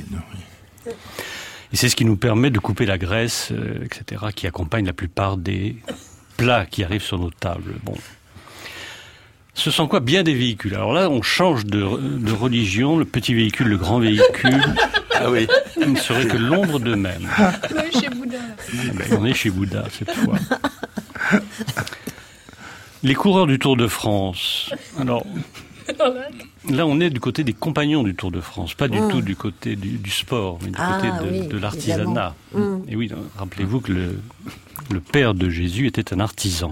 Et c'est ce qui nous permet de couper la graisse, etc., qui accompagne la plupart des plats qui arrivent sur nos tables. Bon. Ce sont quoi? Bien des véhicules. Alors là, on change de religion, le petit véhicule, le grand véhicule. Ah oui. Il ne serait que l'ombre d'eux-mêmes. On est chez Bouddha. On est chez Bouddha, cette fois. Les coureurs du Tour de France. Alors, là, on est du côté des compagnons du Tour de France, pas du tout du côté du sport, mais du côté de l'artisanat. Et oui, rappelez-vous que le père de Jésus était un artisan.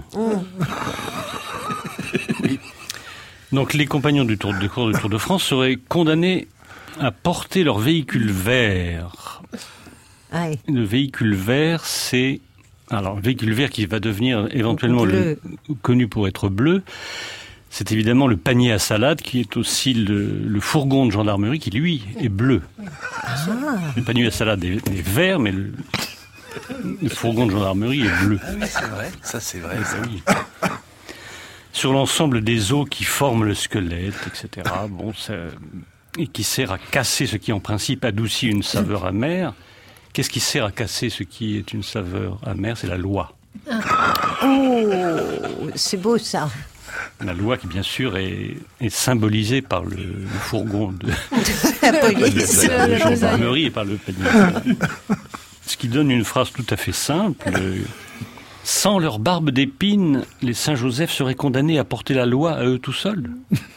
Donc les compagnons du Tour de France seraient condamnés à porter leur véhicule vert. Aïe. Le véhicule vert, c'est... Alors, le véhicule vert qui va devenir éventuellement connu pour être bleu, c'est évidemment le panier à salade qui est aussi le fourgon de gendarmerie qui, lui, est bleu. Le panier à salade est vert, mais le fourgon de gendarmerie est bleu. Ah oui, c'est vrai. Ça, c'est vrai. Oui. Sur l'ensemble des os qui forment le squelette, etc. Bon, et qui sert à casser ce qui, en principe, adoucit une saveur amère. Qu'est-ce qui sert à casser ce qui est une saveur amère? C'est la loi. Oh, c'est beau ça. La loi qui, bien sûr, est symbolisée par le fourgon de la police, de la gendarmerie et par le panier. Ce qui donne une phrase tout à fait simple. Sans leur barbe d'épines, les Saint-Joseph seraient condamnés à porter la loi à eux tout seuls.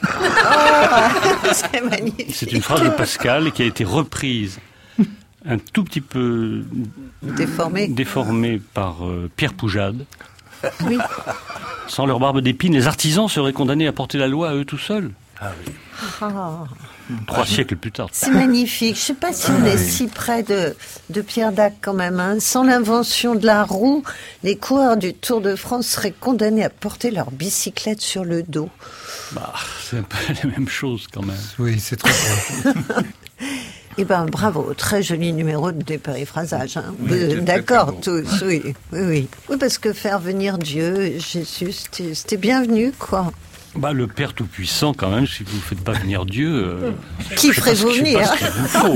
C'est magnifique. C'est une phrase de Pascal qui a été reprise un tout petit peu déformée par Pierre Poujade. Oui. Sans leur barbe d'épines, les artisans seraient condamnés à porter la loi à eux tout seuls. Ah oui. 3 siècles plus tard. C'est magnifique. Je ne sais pas si on est si près de Pierre Dac quand même. Hein. Sans l'invention de la roue, les coureurs du Tour de France seraient condamnés à porter leur bicyclette sur le dos. C'est un peu la même chose quand même. Oui, c'est trop vrai. Eh ben, bravo, très joli numéro de périphrasage. Hein. Oui, D'accord, très tous, oui. Oui, parce que faire venir Dieu, Jésus, c'était bienvenu, quoi. Le Père Tout-Puissant, quand même, si vous ne faites pas venir Dieu... Qui ferez-vous venir? Je sais pas ce qu'il vous faut.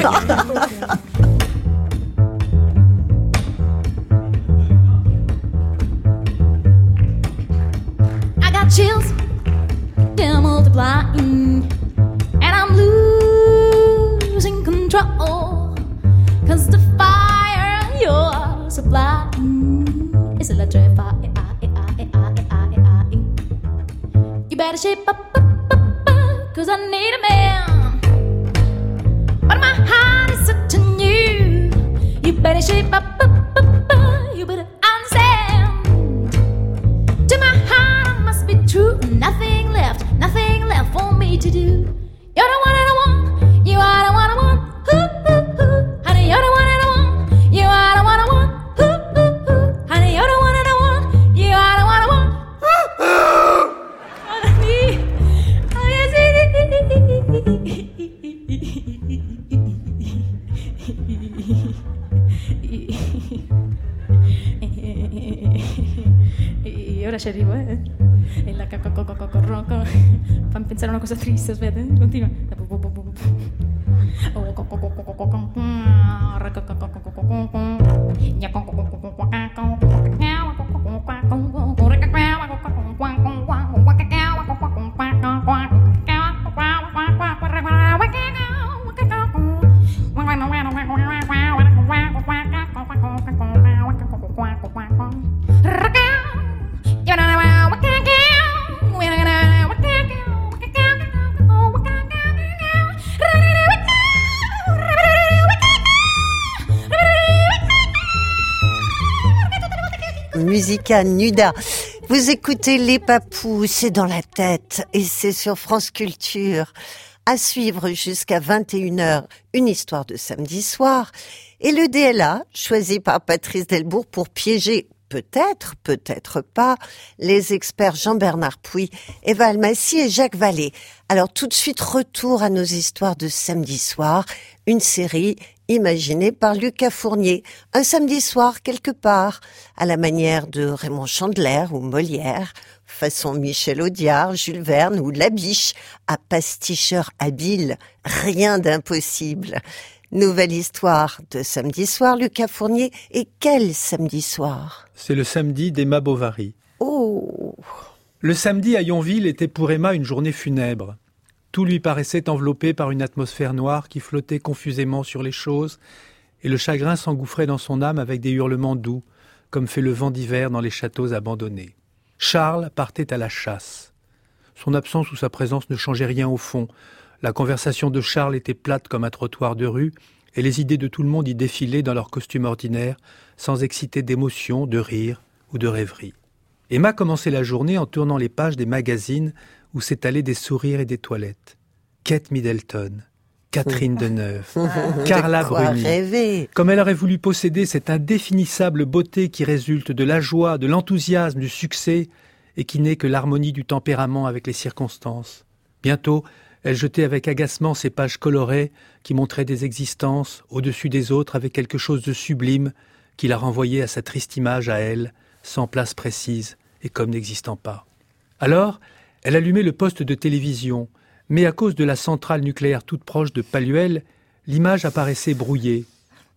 I got chills, they're multiplying, and I'm losing control, 'cause the fire you're supplying is electrifying. You better shape up, 'cause I need a man, but my heart is such a new. You better shape up, you better understand. To my heart I must be true, nothing left for me to do. You're the one that I want, you are the one I want. Ooh, ooh, ooh. Honey, you're the one that I want, you are the one I want. Ooh, ooh, ooh. Honey, you're the one that I want, you are the one I want. Ooh, ooh. E ora ci arrivo, E la cacca fammi pensare a una cosa triste, aspetta, continua. Musica Nuda. Vous écoutez Les Papous, c'est dans la tête et c'est sur France Culture. À suivre jusqu'à 21h, une histoire de samedi soir. Et le DLA, choisi par Patrice Delbourg pour piéger, peut-être pas, les experts Jean-Bernard Pouy, Eva Almassi et Jacques Vallée. Alors tout de suite, retour à nos histoires de samedi soir, une série imaginée par Lucas Fournier. Un samedi soir quelque part, à la manière de Raymond Chandler ou Molière, façon Michel Audiard, Jules Verne ou Labiche, à pasticheur habile, rien d'impossible. Nouvelle histoire de samedi soir, Lucas Fournier. Et quel samedi soir? C'est le samedi d'Emma Bovary. Oh! Le samedi à Yonville était pour Emma une journée funèbre. Tout lui paraissait enveloppé par une atmosphère noire qui flottait confusément sur les choses, et le chagrin s'engouffrait dans son âme avec des hurlements doux, comme fait le vent d'hiver dans les châteaux abandonnés. Charles partait à la chasse. Son absence ou sa présence ne changeait rien au fond. La conversation de Charles était plate comme un trottoir de rue, et les idées de tout le monde y défilaient dans leur costume ordinaire, sans exciter d'émotion, de rire ou de rêverie. Emma commençait la journée en tournant les pages des magazines où s'étalaient des sourires et des toilettes. Kate Middleton, Catherine Deneuve, Carla Bruni. Rêver. Comme elle aurait voulu posséder cette indéfinissable beauté qui résulte de la joie, de l'enthousiasme, du succès, et qui n'est que l'harmonie du tempérament avec les circonstances. Bientôt, elle jetait avec agacement ces pages colorées qui montraient des existences au-dessus des autres avec quelque chose de sublime qui la renvoyait à sa triste image à elle, sans place précise et comme n'existant pas. Alors, elle allumait le poste de télévision, mais à cause de la centrale nucléaire toute proche de Palluel, l'image apparaissait brouillée.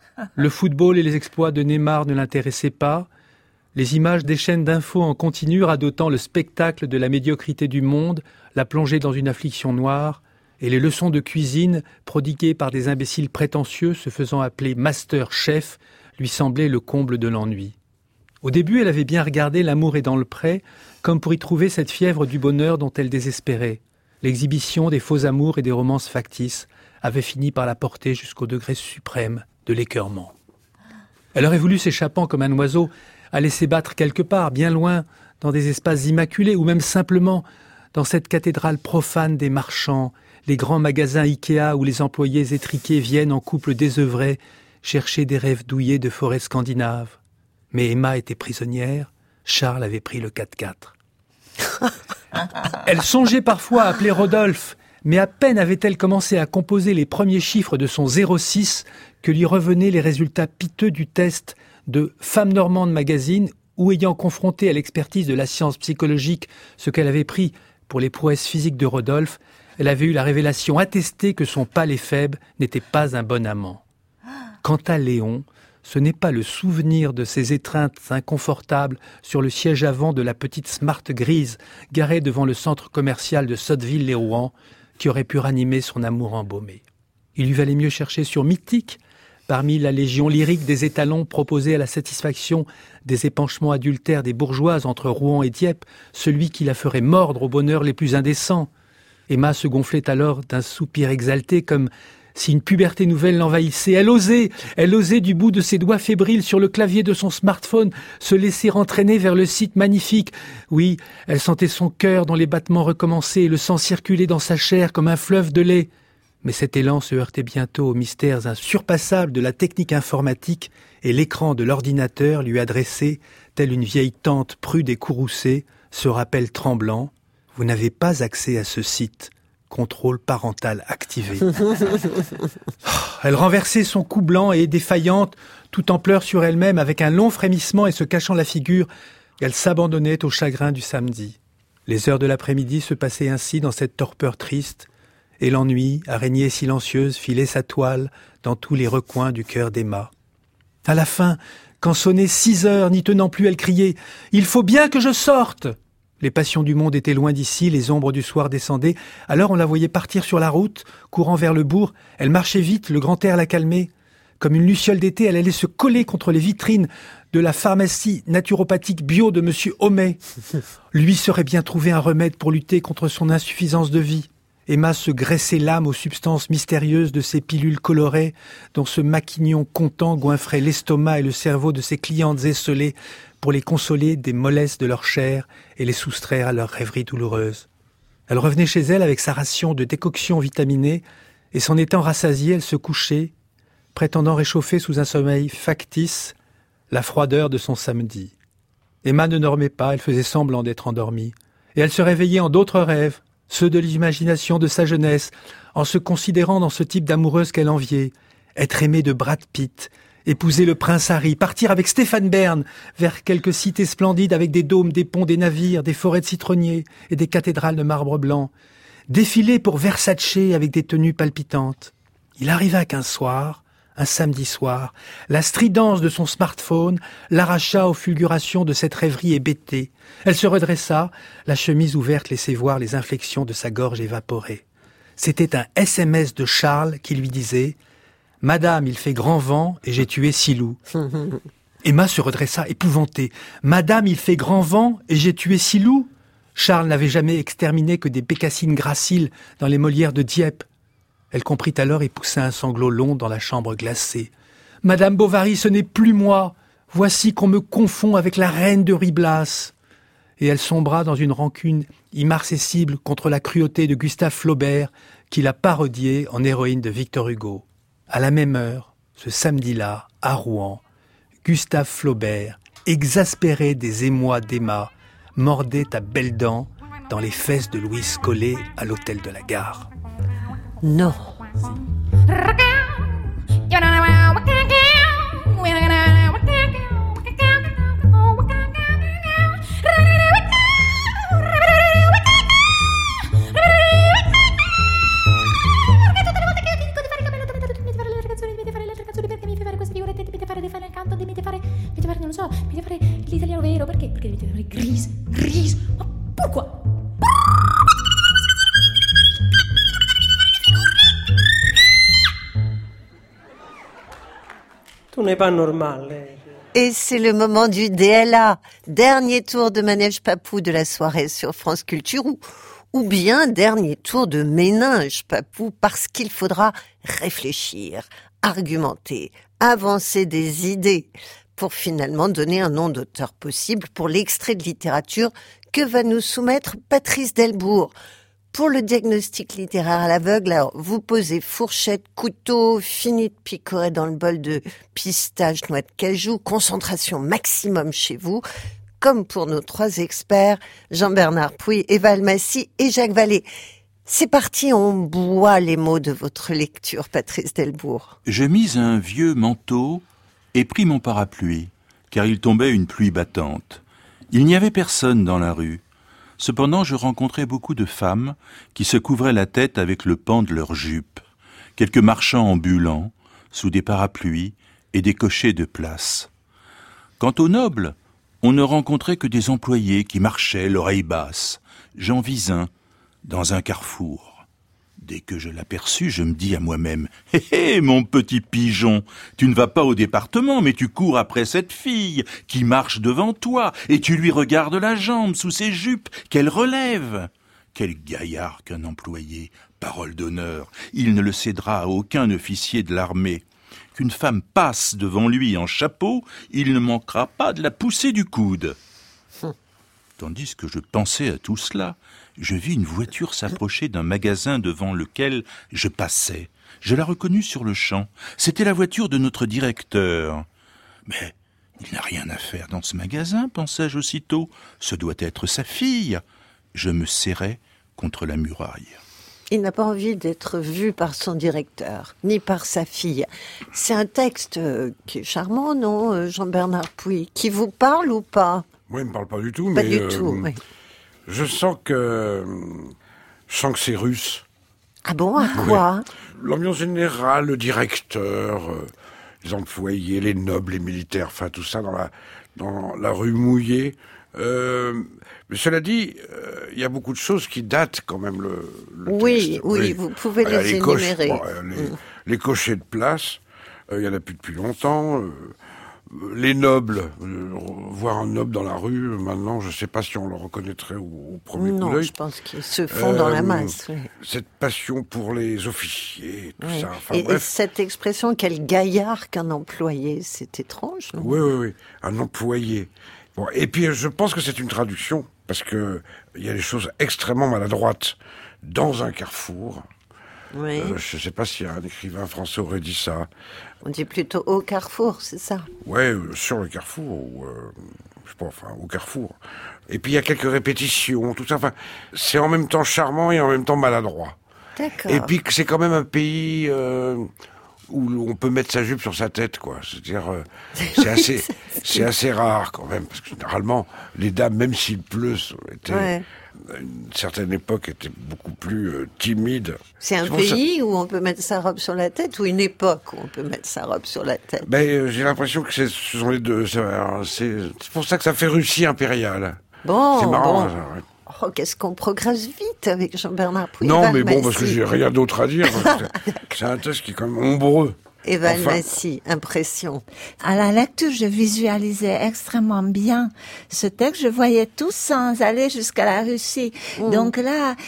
Le football et les exploits de Neymar ne l'intéressaient pas. Les images des chaînes d'infos en continu radotant le spectacle de la médiocrité du monde, la plongeaient dans une affliction noire, et les leçons de cuisine, prodiguées par des imbéciles prétentieux se faisant appeler master chef, lui semblaient le comble de l'ennui. Au début, elle avait bien regardé L'amour est dans le pré, comme pour y trouver cette fièvre du bonheur dont elle désespérait. L'exhibition des faux amours et des romances factices avait fini par la porter jusqu'au degré suprême de l'écœurement. Elle aurait voulu, s'échappant comme un oiseau, aller s'ébattre quelque part, bien loin, dans des espaces immaculés, ou même simplement dans cette cathédrale profane des marchands, les grands magasins Ikea où les employés étriqués viennent en couple désœuvrés chercher des rêves douillés de forêts scandinaves. Mais Emma était prisonnière, Charles avait pris le 4x4. Elle songeait parfois à appeler Rodolphe, mais à peine avait-elle commencé à composer les premiers chiffres de son 06 que lui revenaient les résultats piteux du test de Femme Normande Magazine, où, ayant confronté à l'expertise de la science psychologique ce qu'elle avait pris pour les prouesses physiques de Rodolphe, elle avait eu la révélation attestée que son pâle et faible n'était pas un bon amant. Quant à Léon, ce n'est pas le souvenir de ses étreintes inconfortables sur le siège avant de la petite Smart grise garée devant le centre commercial de Sotteville-les-Rouen qui aurait pu ranimer son amour embaumé. Il lui valait mieux chercher sur Mythique, parmi la légion lyrique des étalons proposés à la satisfaction des épanchements adultères des bourgeoises entre Rouen et Dieppe, celui qui la ferait mordre aux bonheurs les plus indécents. Emma se gonflait alors d'un soupir exalté comme si une puberté nouvelle l'envahissait. Elle osait du bout de ses doigts fébriles sur le clavier de son smartphone se laisser entraîner vers le site magnifique. Oui, elle sentait son cœur dont les battements recommençaient et le sang circuler dans sa chair comme un fleuve de lait. Mais cet élan se heurtait bientôt aux mystères insurpassables de la technique informatique et l'écran de l'ordinateur lui adressait, telle une vieille tante prude et courroucée, ce rappel tremblant. Vous n'avez pas accès à ce site. Contrôle parental activé. Elle renversait son cou blanc et défaillante, tout en pleurs sur elle-même, avec un long frémissement et se cachant la figure, elle s'abandonnait au chagrin du samedi. Les heures de l'après-midi se passaient ainsi dans cette torpeur triste, et l'ennui, araignée silencieuse, filait sa toile dans tous les recoins du cœur d'Emma. À la fin, quand sonnaient 6 heures, n'y tenant plus, elle criait « Il faut bien que je sorte !» Les passions du monde étaient loin d'ici, les ombres du soir descendaient. Alors on la voyait partir sur la route, courant vers le bourg. Elle marchait vite, le grand air la calmait. Comme une luciole d'été, elle allait se coller contre les vitrines de la pharmacie naturopathique bio de Monsieur Homais. Lui saurait bien trouver un remède pour lutter contre son insuffisance de vie. Emma se graissait l'âme aux substances mystérieuses de ces pilules colorées dont ce maquignon content goinfrait l'estomac et le cerveau de ses clientes esselées pour les consoler des mollesses de leur chair et les soustraire à leurs rêveries douloureuses. Elle revenait chez elle avec sa ration de décoction vitaminée et s'en étant rassasiée, elle se couchait, prétendant réchauffer sous un sommeil factice la froideur de son samedi. Emma ne dormait pas, elle faisait semblant d'être endormie, et elle se réveillait en d'autres rêves, ceux de l'imagination de sa jeunesse, en se considérant dans ce type d'amoureuse qu'elle enviait, être aimée de Brad Pitt, épouser le prince Harry, partir avec Stéphane Bern vers quelques cités splendides avec des dômes, des ponts, des navires, des forêts de citronniers et des cathédrales de marbre blanc, défiler pour Versace avec des tenues palpitantes. Il arriva qu'un soir, un samedi soir, la stridence de son smartphone l'arracha aux fulgurations de cette rêverie hébétée. Elle se redressa, la chemise ouverte laissait voir les inflexions de sa gorge évaporée. C'était un SMS de Charles qui lui disait « Madame, il fait grand vent et j'ai tué 6 loups. » Emma se redressa épouvantée. « Madame, il fait grand vent et j'ai tué 6 loups ?» Charles n'avait jamais exterminé que des bécassines graciles dans les Molières de Dieppe. Elle comprit alors et poussa un sanglot long dans la chambre glacée. « Madame Bovary, ce n'est plus moi. Voici qu'on me confond avec la reine de Riblas. » Et elle sombra dans une rancune immarcessible contre la cruauté de Gustave Flaubert, qui l'a parodiée en héroïne de Victor Hugo. À la même heure, ce samedi-là, à Rouen, Gustave Flaubert, exaspéré des émois d'Emma, mordait à belles dents dans les fesses de Louise Collet à l'hôtel de la Gare. Non. Non so, mi deve fare l'italiano vero, perché? Perché mi deve fare gris, ma pourquoi? Tu n'es pas normal. Et c'est le moment du DLA, dernier tour de manège papou de la soirée sur France Culture, ou bien dernier tour de ménage papou, parce qu'il faudra réfléchir, argumenter, avancer des idées, pour finalement donner un nom d'auteur possible pour l'extrait de littérature que va nous soumettre Patrice Delbourg. Pour le diagnostic littéraire à l'aveugle, alors vous posez fourchette, couteau, fini de picorer dans le bol de pistache, noix de cajou, concentration maximum chez vous, comme pour nos 3 experts, Jean-Bernard Pouy, Eva Almasy et Jacques Vallée. C'est parti, on boit les mots de votre lecture, Patrice Delbourg. Je mis un vieux manteau et pris mon parapluie, car il tombait une pluie battante. Il n'y avait personne dans la rue. Cependant, je rencontrais beaucoup de femmes qui se couvraient la tête avec le pan de leurs jupes, quelques marchands ambulants, sous des parapluies et des cochers de place. Quant aux nobles, on ne rencontrait que des employés qui marchaient l'oreille basse. J'en vis un dans un carrefour. Dès que je l'aperçus, je me dis à moi-même « Hé hé, mon petit pigeon, tu ne vas pas au département, mais tu cours après cette fille qui marche devant toi, et tu lui regardes la jambe sous ses jupes, qu'elle relève. Quel gaillard qu'un employé, parole d'honneur, il ne le cédera à aucun officier de l'armée. Qu'une femme passe devant lui en chapeau, il ne manquera pas de la pousser du coude. » Tandis que je pensais à tout cela, je vis une voiture s'approcher d'un magasin devant lequel je passais. Je la reconnus sur le champ. C'était la voiture de notre directeur. Mais il n'a rien à faire dans ce magasin, pensai-je aussitôt. Ce doit être sa fille. Je me serrai contre la muraille. Il n'a pas envie d'être vu par son directeur, ni par sa fille. C'est un texte qui est charmant, non, Jean-Bernard Pouy? Qui vous parle ou pas? Moi, il ne me parle pas du tout, pas mais... du tout, oui. Je sens que c'est russe. Ah bon, à quoi? L'ambiance générale, le directeur, les employés, les nobles, les militaires, enfin tout ça dans la rue mouillée. Mais cela dit, il y a beaucoup de choses qui datent quand même le texte. Oui, vous pouvez les énumérer. Les cochers de place, il y en a plus depuis longtemps. Les nobles, voir un noble dans la rue, maintenant, je ne sais pas si on le reconnaîtrait au premier coup d'œil. Non, je pense qu'ils se font dans la masse. Oui. Cette passion pour les officiers, tout ça. Enfin, et cette expression, quel gaillard qu'un employé, c'est étrange, non? Oui, un employé. Bon, et puis, je pense que c'est une traduction, parce que il y a des choses extrêmement maladroites dans un carrefour. Oui. Je ne sais pas si un écrivain français aurait dit ça. On dit plutôt au carrefour, c'est ça? Ouais, sur le carrefour, ou je sais pas, enfin, au carrefour. Et puis il y a quelques répétitions, tout ça. Enfin, c'est en même temps charmant et en même temps maladroit. D'accord. Et puis c'est quand même un pays où on peut mettre sa jupe sur sa tête, quoi. C'est-à-dire, c'est assez rare quand même, parce que généralement les dames, même s'il pleut, étaient à une certaine époque étaient beaucoup plus timides. C'est un pays où on peut mettre sa robe sur la tête, ou une époque où on peut mettre sa robe sur la tête? J'ai l'impression que ce sont les deux. C'est pour ça que ça fait Russie impériale. Bon, c'est marrant. Bon. Ça, ouais. Oh, qu'est-ce qu'on progresse vite avec Jean-Bernard Pouy. Non, mais bon, parce que j'ai rien d'autre à dire. C'est un texte qui est quand même ombreux. Eva Almasy, impression. À la lecture, je visualisais extrêmement bien ce texte. Je voyais tout sans aller jusqu'à la Russie. Donc là,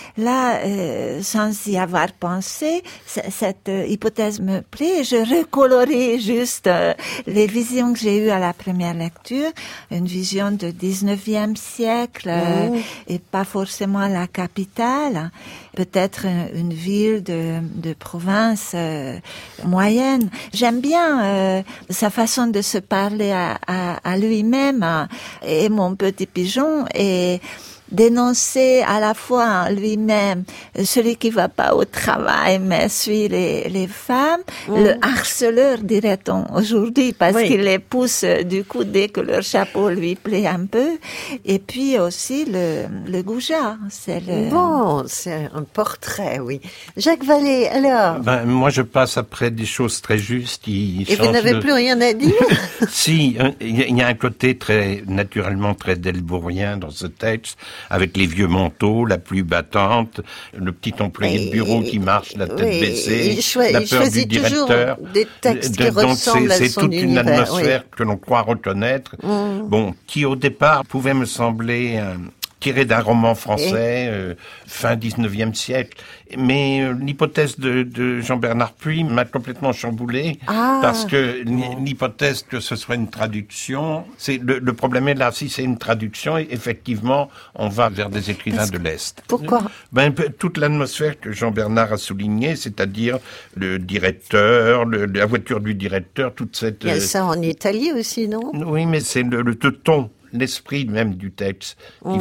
sans y avoir pensé, cette hypothèse me plaît. Je recolorie juste les visions que j'ai eues à la première lecture. Une vision de 19e siècle et pas forcément la capitale. Peut-être une ville de province moyenne. J'aime bien sa façon de se parler à lui-même et mon petit pigeon et dénoncer à la fois lui-même celui qui va pas au travail mais suit les femmes, le harceleur dirait-on aujourd'hui parce qu'il les pousse du coup dès que leur chapeau lui plaît un peu, et puis aussi le goujat, c'est un portrait, oui. Jacques Vallée, alors moi je passe après des choses très justes. Et vous n'avez plus rien à dire? Si, il y a un côté naturellement très delbourien dans ce texte. avec les vieux manteaux, la pluie battante, le petit employé de bureau qui marche la tête baissée, la peur du directeur. Des textes qui ressemblent à son univers. C'est toute une atmosphère que l'on croit reconnaître. Bon, qui au départ pouvait me sembler tiré d'un roman français, fin 19e siècle. Mais l'hypothèse de Jean-Bernard Puy m'a complètement chamboulé, parce que l'hypothèse que ce soit une traduction, le problème est là, si c'est une traduction, effectivement, on va vers des écrivains de l'Est. Pourquoi ? Toute l'atmosphère que Jean-Bernard a soulignée, c'est-à-dire le directeur, la voiture du directeur, toute cette... Il y a ça en Italie aussi, non ? Oui, mais c'est le ton. L'esprit même du texte.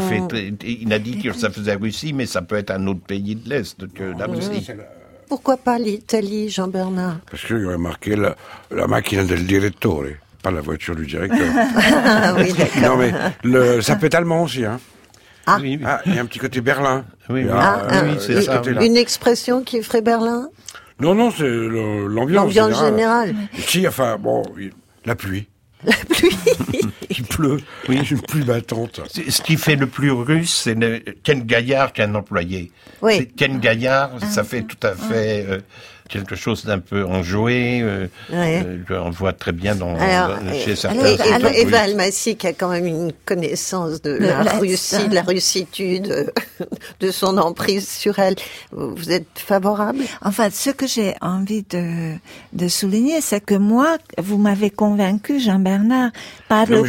Il a dit que ça faisait Russie, mais ça peut être un autre pays de l'Est que la Russie. Pourquoi pas l'Italie, Jean-Bernard ? Parce qu'il y aurait marqué la macchina del direttore, pas la voiture du directeur. Oui, d'accord. Non, mais ça peut être allemand aussi, hein. Il y a un petit côté Berlin. Oui, c'est ça. Une expression qui ferait Berlin ? Non, c'est l'ambiance générale. Si, la pluie. La pluie. Il pleut. Oui, une pluie battante. Ce qui fait le plus russe, c'est Ken Gaillard qu'un employé. Oui. Ken Gaillard, ça fait tout à fait quelque chose d'un peu enjoué. On voit très bien chez certains. Alors, Eva Almasy, qui a quand même une connaissance de la Russie, de la russitude, de son emprise sur elle, vous êtes favorable ? Enfin, ce que j'ai envie de souligner, c'est que moi, vous m'avez convaincu, Jean-Bernard, par le...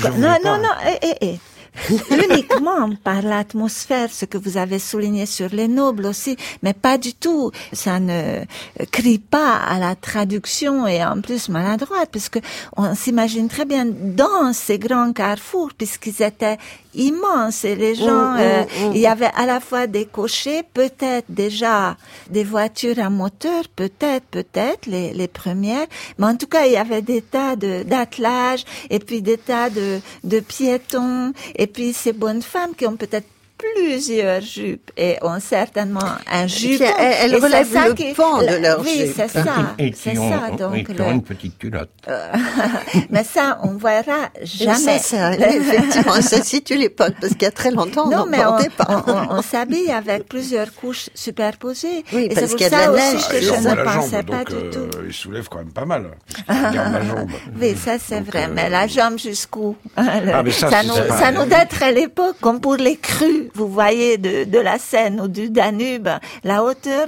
Non, uniquement par l'atmosphère, ce que vous avez souligné sur les nobles aussi, mais pas du tout. Ça ne crie pas à la traduction et en plus maladroite, puisque on s'imagine très bien dans ces grands carrefours, puisqu'ils étaient immenses et les gens, il y avait à la fois des cochers, peut-être déjà des voitures à moteur, peut-être les premières, mais en tout cas il y avait des tas d'attelages et puis des tas de piétons et puis ces bonnes femmes qui ont peut-être plusieurs jupes et ont certainement un jupon. Elles relèvent le pan de leur jupe. Oui, c'est ça. Et qui ont une petite culotte. Mais ça, on verra jamais. Effectivement, ça situe l'époque, parce qu'il y a très longtemps, on n'en portait pas. On s'habille avec plusieurs couches superposées. Oui, et parce qu'il y a de la neige. Que je ne pensais pas du tout. Il soulève quand même pas mal. Regarde la jambe. Oui, ça c'est vrai. Mais la jambe jusqu'où? Ça nous daterait l'époque, comme pour les crues. Vous voyez de la Seine ou du Danube, la hauteur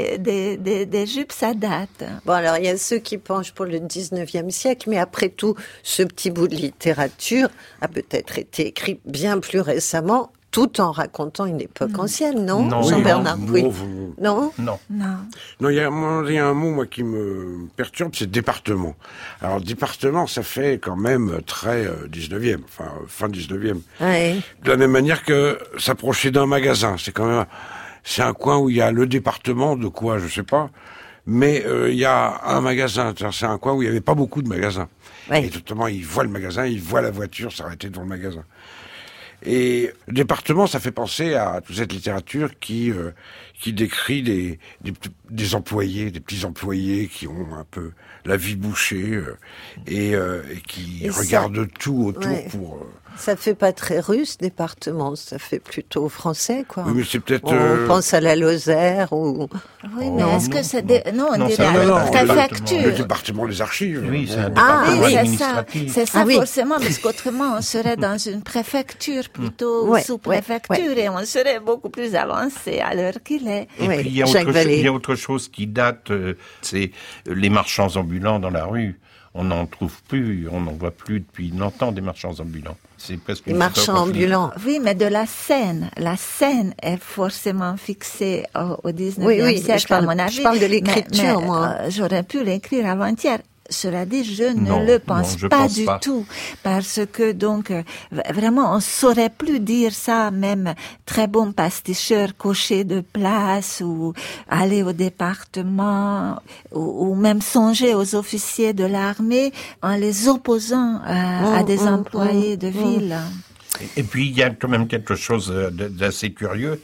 des jupes, ça date. Bon, alors il y a ceux qui penchent pour le 19e siècle, mais après tout, ce petit bout de littérature a peut-être été écrit bien plus récemment, tout en racontant une époque ancienne, non Jean-Bernard Puy. Non. Il y a un mot, moi, qui me perturbe, c'est département. Alors, département, ça fait quand même très 19e, enfin, fin 19e. Ouais. De la même manière que s'approcher d'un magasin. C'est un coin où il y a le département de quoi, je sais pas. Mais il y a un magasin. C'est un coin où il n'y avait pas beaucoup de magasins. Ouais. Et totalement, il voit le magasin, il voit la voiture s'arrêter devant le magasin. Et le département, ça fait penser à toute cette littérature qui décrit des employés, des petits employés qui ont un peu la vie bouchée et qui regardent tout autour pour... Ça fait pas très russe, département, ça fait plutôt français, quoi. Oui, mais c'est peut-être... On pense à la Lozère ou... Oui, mais est-ce que c'est... on dirait la préfecture. Le département des archives. Oui, c'est un département administratif. C'est ça, forcément, parce qu'autrement, on serait dans une préfecture plutôt, sous-préfecture, et on serait beaucoup plus avancé à l'heure qu'il est. Et puis, il y a autre chose qui date, c'est les marchands ambulants dans la rue. On n'en trouve plus, on n'en voit plus depuis longtemps des marchands ambulants. C'est presque les marchands ambulants. Oui, mais de la Seine. La Seine est forcément fixée au 19e siècle, à mon avis. Je parle de l'écriture, moi. J'aurais pu l'écrire avant-hier. Cela dit, je ne le pense pas du tout, parce que donc vraiment on saurait plus dire ça, même très bon pasticheur cocher de place ou aller au département ou même songer aux officiers de l'armée en les opposant à des employés de ville. Et puis il y a quand même quelque chose d'assez curieux.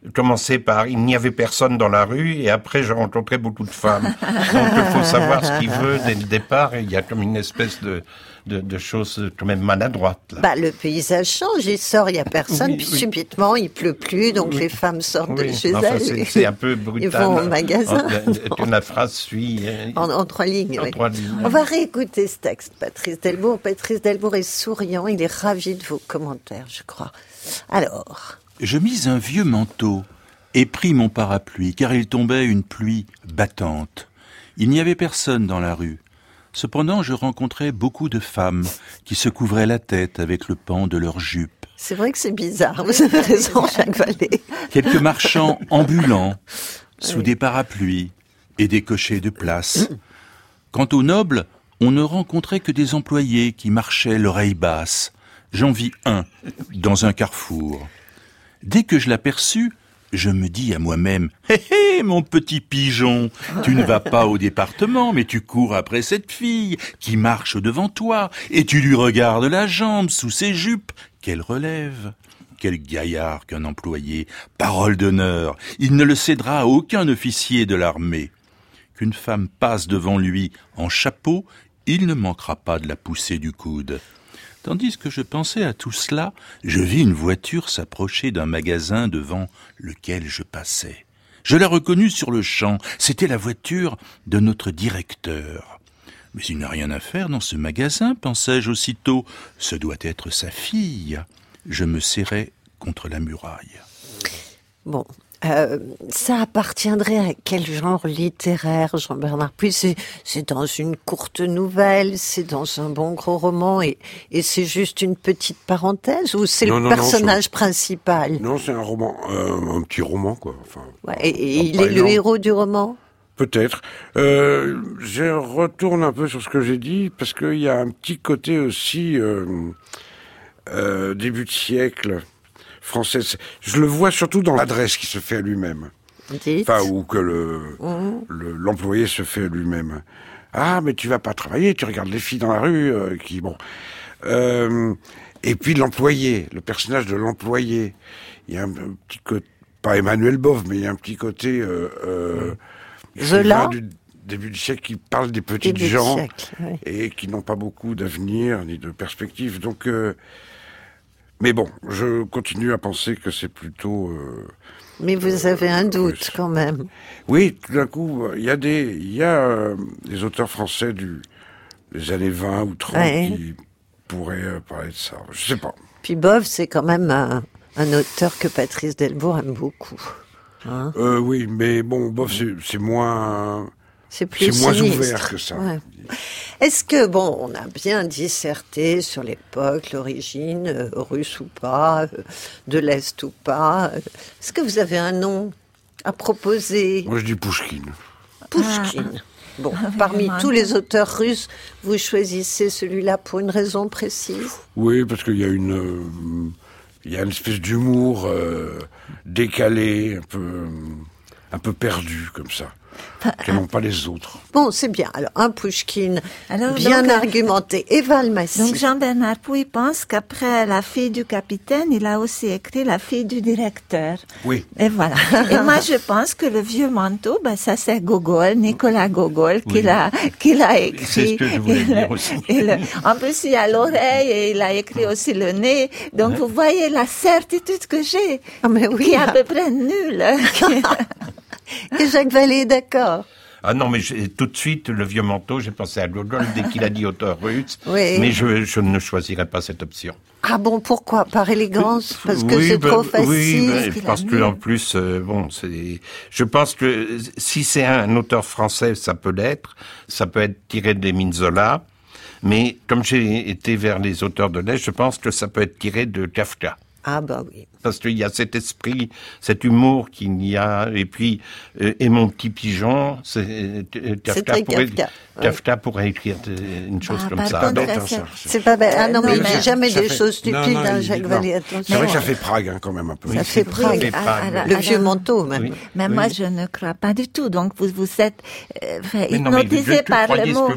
commençait par « il n'y avait personne dans la rue » et après j'ai rencontré beaucoup de femmes. Donc il faut savoir ce qu'il veut dès le départ et il y a comme une espèce de choses quand même maladroites. Là. Le paysage change, il sort, il n'y a personne, puis subitement il pleut plus, donc les femmes sortent de chez elles. C'est un peu brutal. Ils vont au magasin. La phrase suit en 3 lignes. En 3 lignes. On va réécouter ce texte, Patrice Delbourg. Patrice Delbourg est souriant, il est ravi de vos commentaires, je crois. Alors... Je mis un vieux manteau et pris mon parapluie, car il tombait une pluie battante. Il n'y avait personne dans la rue. Cependant, je rencontrais beaucoup de femmes qui se couvraient la tête avec le pan de leurs jupes. C'est vrai que c'est bizarre, vous avez raison, Jacques Vallée. Quelques marchands ambulants, sous des parapluies et des cochers de place. Quant aux nobles, on ne rencontrait que des employés qui marchaient l'oreille basse. J'en vis un dans un carrefour. Dès que je l'aperçus, je me dis à moi-même « Hé hé, mon petit pigeon, tu ne vas pas au département, mais tu cours après cette fille qui marche devant toi et tu lui regardes la jambe sous ses jupes. Quelle relève ! Quel gaillard qu'un employé, parole d'honneur, il ne le cédera à aucun officier de l'armée. Qu'une femme passe devant lui en chapeau, il ne manquera pas de la pousser du coude. » Tandis que je pensais à tout cela, je vis une voiture s'approcher d'un magasin devant lequel je passais. Je la reconnus sur le champ, c'était la voiture de notre directeur. Mais il n'a rien à faire dans ce magasin, pensai-je aussitôt. Ce doit être sa fille. Je me serrai contre la muraille. Bon, ça appartiendrait à quel genre littéraire, Jean-Bernard Puy? C'est dans une courte nouvelle, c'est dans un bon gros roman, et c'est juste une petite parenthèse, ou c'est le personnage principal? Non, c'est un roman, un petit roman, quoi. Enfin, et il est le héros du roman? Peut-être. Je retourne un peu sur ce que j'ai dit, parce qu'il y a un petit côté aussi début de siècle française. Je le vois surtout dans l'adresse qui se fait à lui-même. Enfin, ou que l'employé se fait à lui-même. Ah, mais tu vas pas travailler, tu regardes les filles dans la rue, et puis l'employé, le personnage de l'employé. Il y a un petit côté, pas Emmanuel Bove, mais il y a un petit côté Zola du début du siècle qui parle des petites gens et qui n'ont pas beaucoup d'avenir ni de perspective. Donc mais bon, je continue à penser que c'est plutôt... Mais vous avez un doute, quand même. Oui, tout d'un coup, il y a des auteurs français des années 20 ou 30 qui pourraient parler de ça. Je sais pas. Puis Bove, c'est quand même un auteur que Patrice Delbourg aime beaucoup. Hein? Oui, mais bon, Bove, c'est moins... C'est moins ouvert que ça. Ouais. Est-ce que, on a bien disserté sur l'époque, l'origine, russe ou pas, de l'Est ou pas. Est-ce que vous avez un nom à proposer? Moi, je dis Pouchkine. Pouchkine. Bon, parmi tous les auteurs russes, vous choisissez celui-là pour une raison précise? Oui, parce qu'il y a une espèce d'humour décalé, un peu perdu, comme ça. Qui n'ont pas les autres. Bon, c'est bien. Alors, un Pouchkine bien argumenté. Eva Almassi. Donc, Jean-Bernard Puy pense qu'après La fille du capitaine, il a aussi écrit La fille du directeur. Oui. Et voilà. Et moi, je pense que le vieux manteau, ça c'est Gogol, Nicolas Gogol, qui l'a écrit. C'est ce que je voulais dire aussi. En plus, il y a l'oreille et il a écrit aussi le nez. Donc, vous voyez la certitude que j'ai. Qui est à peu près nulle. Et Jacques Vallée est d'accord. Ah non, mais tout de suite, le vieux manteau, j'ai pensé à Gogol dès qu'il a dit auteur russe, oui. Mais je ne choisirai pas cette option. Ah bon, pourquoi? Par élégance? Parce que c'est trop facile? Oui, parce que en plus, je pense que si c'est un auteur français, ça peut l'être, ça peut être tiré d'Émile Zola, mais comme j'ai été vers les auteurs de l'Est, je pense que ça peut être tiré de Kafka. Ah bah oui. Parce qu'il y a cet esprit, cet humour qu'il y a, et puis et mon petit pigeon, Kafka pourrait écrire une chose comme ça. C'est pas bête. Ah non, mais il dit jamais des choses stupides, Jacques Vallée. Attention. C'est vrai que ça fait Prague, quand même un peu. Ça fait Prague. Le vieux manteau, même. Oui. Mais moi, je ne crois pas du tout. Donc vous êtes hypnotisé par le mot,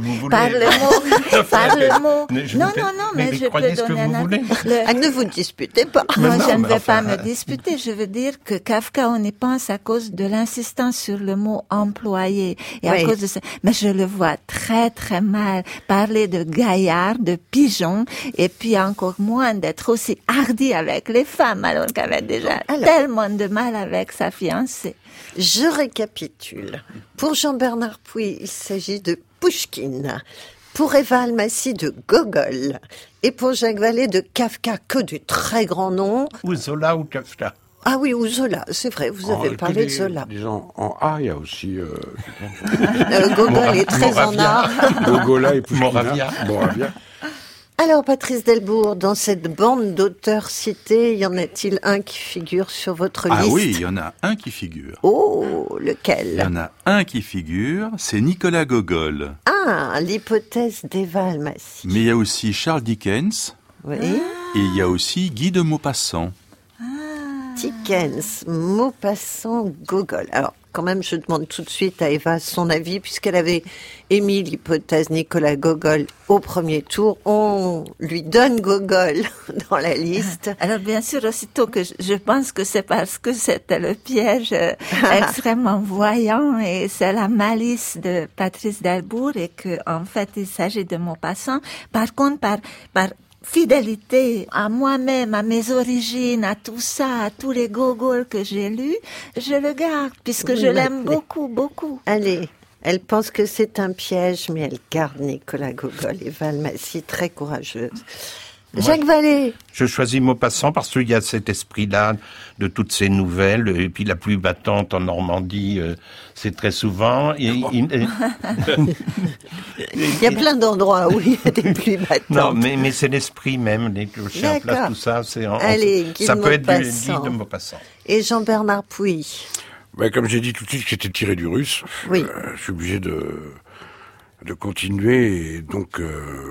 Non, mais je peux donner un avis. Ne vous disputez pas. Non, je ne vais pas me disputer. Je veux dire que Kafka, on y pense à cause de l'insistance sur le mot employé. Et à cause de ça. Mais je le vois très, très mal parler de gaillard, de pigeon, et puis encore moins d'être aussi hardi avec les femmes, alors qu'elle avait déjà tellement de mal avec sa fiancée. Je récapitule. Pour Jean-Bernard Puy, il s'agit de Pouchkine. Pour Eva Almasy, de Gogol. Et pour Jacques Vallée, de Kafka, que de très grands noms. Ou Zola ou Kafka. Ah oui, ou Zola, c'est vrai, vous avez parlé de Zola. Disons, en A, il y a aussi... Gogol est très Moravia. en A. Gogola et Pouchkine. Moravia. Alors, Patrice Delbourg, dans cette bande d'auteurs cités, y en a-t-il un qui figure sur votre liste? Ah oui, il y en a un qui figure. Oh, lequel? Il y en a un qui figure, c'est Nicolas Gogol. Ah, l'hypothèse d'Eva Almasy. Mais il y a aussi Charles Dickens. Oui. Et il y a aussi Guy de Maupassant. Dickens, Maupassant, Gogol. Alors, quand même, je demande tout de suite à Eva son avis, puisqu'elle avait émis l'hypothèse Nicolas Gogol au premier tour. On lui donne Gogol dans la liste. Alors, bien sûr, aussitôt que je pense que c'est parce que c'était le piège extrêmement voyant et c'est la malice de Patrice Delbourg et que, en fait, il s'agit de Maupassant. Par contre, par fidélité à moi-même, à mes origines, à tout ça, à tous les Gogol que j'ai lus, je le garde, puisque je l'aime beaucoup, beaucoup. Allez, elle pense que c'est un piège, mais elle garde Nicolas Gogol. Eva Almasy, très courageuse. Jacques Vallée. Je choisis Maupassant parce qu'il y a cet esprit-là de toutes ces nouvelles. Et puis la pluie battante en Normandie, c'est très souvent. Il y a plein d'endroits où il y a des pluies battantes. Non, mais c'est l'esprit même, les clochers en place, tout ça. Allez, ça peut être du Guy de Maupassant. Et Jean-Bernard Puy. Comme j'ai dit tout de suite que c'était tiré du russe, oui. Je suis obligé de continuer. Et donc...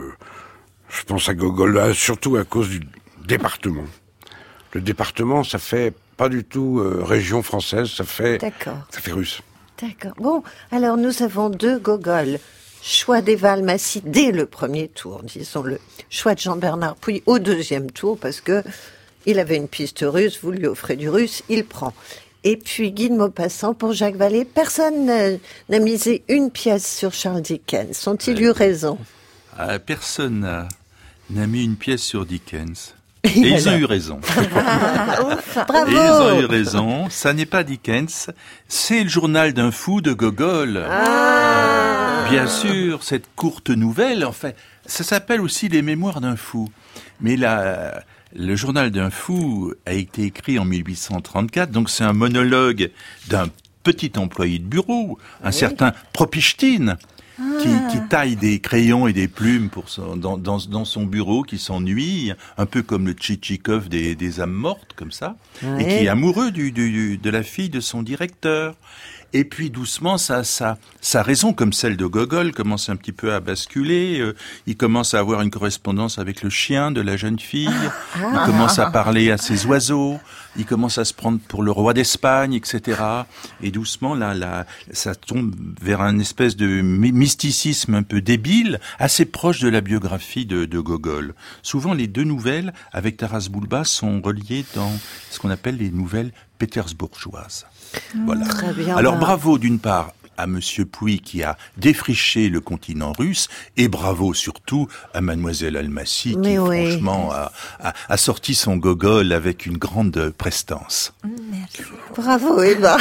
je pense à Gogol, surtout à cause du département. Le département, ça fait pas du tout région française, ça fait russe. D'accord. Bon, alors nous avons deux Gogol. Choix d'Eva Almasy dès le premier tour, disons-le. Choix de Jean-Bernard Puy au deuxième tour, parce que il avait une piste russe, vous lui offrez du russe, il prend. Et puis Guy de Maupassant pour Jacques Vallée. Personne n'a misé une pièce sur Charles Dickens. Ont-ils eu raison? Personne n'a mis une pièce sur Dickens. Et ils ont eu raison. Bravo. Et ils ont eu raison. Ça n'est pas Dickens, c'est le journal d'un fou de Gogol. Bien sûr, cette courte nouvelle, en fait, ça s'appelle aussi Les Mémoires d'un fou. Mais le journal d'un fou a été écrit en 1834, donc c'est un monologue d'un petit employé de bureau, un certain Propichtein, qui taille des crayons et des plumes dans son bureau, qui s'ennuie, un peu comme le Tchitchikov des âmes mortes, comme ça, et qui est amoureux de la fille de son directeur. Et puis doucement, sa raison, comme celle de Gogol, commence un petit peu à basculer. Il commence à avoir une correspondance avec le chien de la jeune fille. Il commence à parler à ses oiseaux. Il commence à se prendre pour le roi d'Espagne, etc. Et doucement, là, ça tombe vers un espèce de mysticisme un peu débile, assez proche de la biographie de Gogol. Souvent, les deux nouvelles, avec Taras Bulba, sont reliées dans ce qu'on appelle les nouvelles pétersbourgeoises. Voilà. Très bien. Alors bravo d'une part à Monsieur Puy qui a défriché le continent russe et bravo surtout à Mademoiselle Almasy qui franchement a sorti son Gogol avec une grande prestance. Merci. Bravo Eva.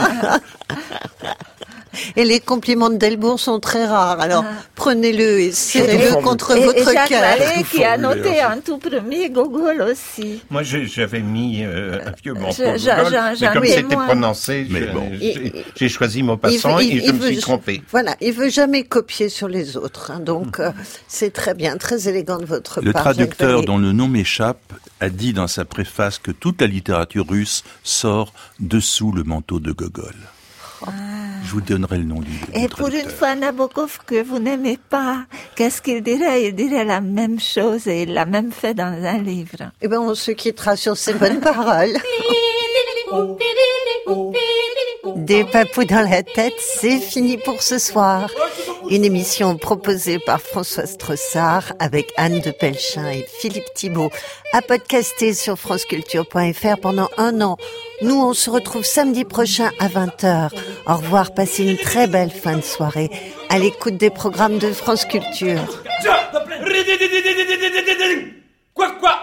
Et les compliments de Delbourg sont très rares, alors prenez-le et serrez-le contre votre cœur. Et Jacques Vallée qui a noté en tout premier Gogol aussi. Moi j'avais mis un vieux mot pour Gogol, mais comme c'était prononcé, j'ai choisi Maupassant et je me suis trompé. Voilà, il veut jamais copier sur les autres, donc c'est très bien, très élégant de votre part. Le traducteur dont le nom m'échappe a dit dans sa préface que toute la littérature russe sort dessous le manteau de Gogol. Je vous donnerai le nom du Et pour une fois, Nabokov, que vous n'aimez pas, qu'est-ce qu'il dirait? Il dirait la même chose et il l'a même fait dans un livre. Eh bien, on se quittera sur ces bonnes paroles. Des papous dans la tête, c'est fini pour ce soir. Une émission proposée par François Strossard avec Anne de Pelchin et Philippe Thibault, à podcaster sur franceculture.fr pendant 1 an. Nous, on se retrouve samedi prochain à 20h. Au revoir, passez une très belle fin de soirée à l'écoute des programmes de France Culture. Quoi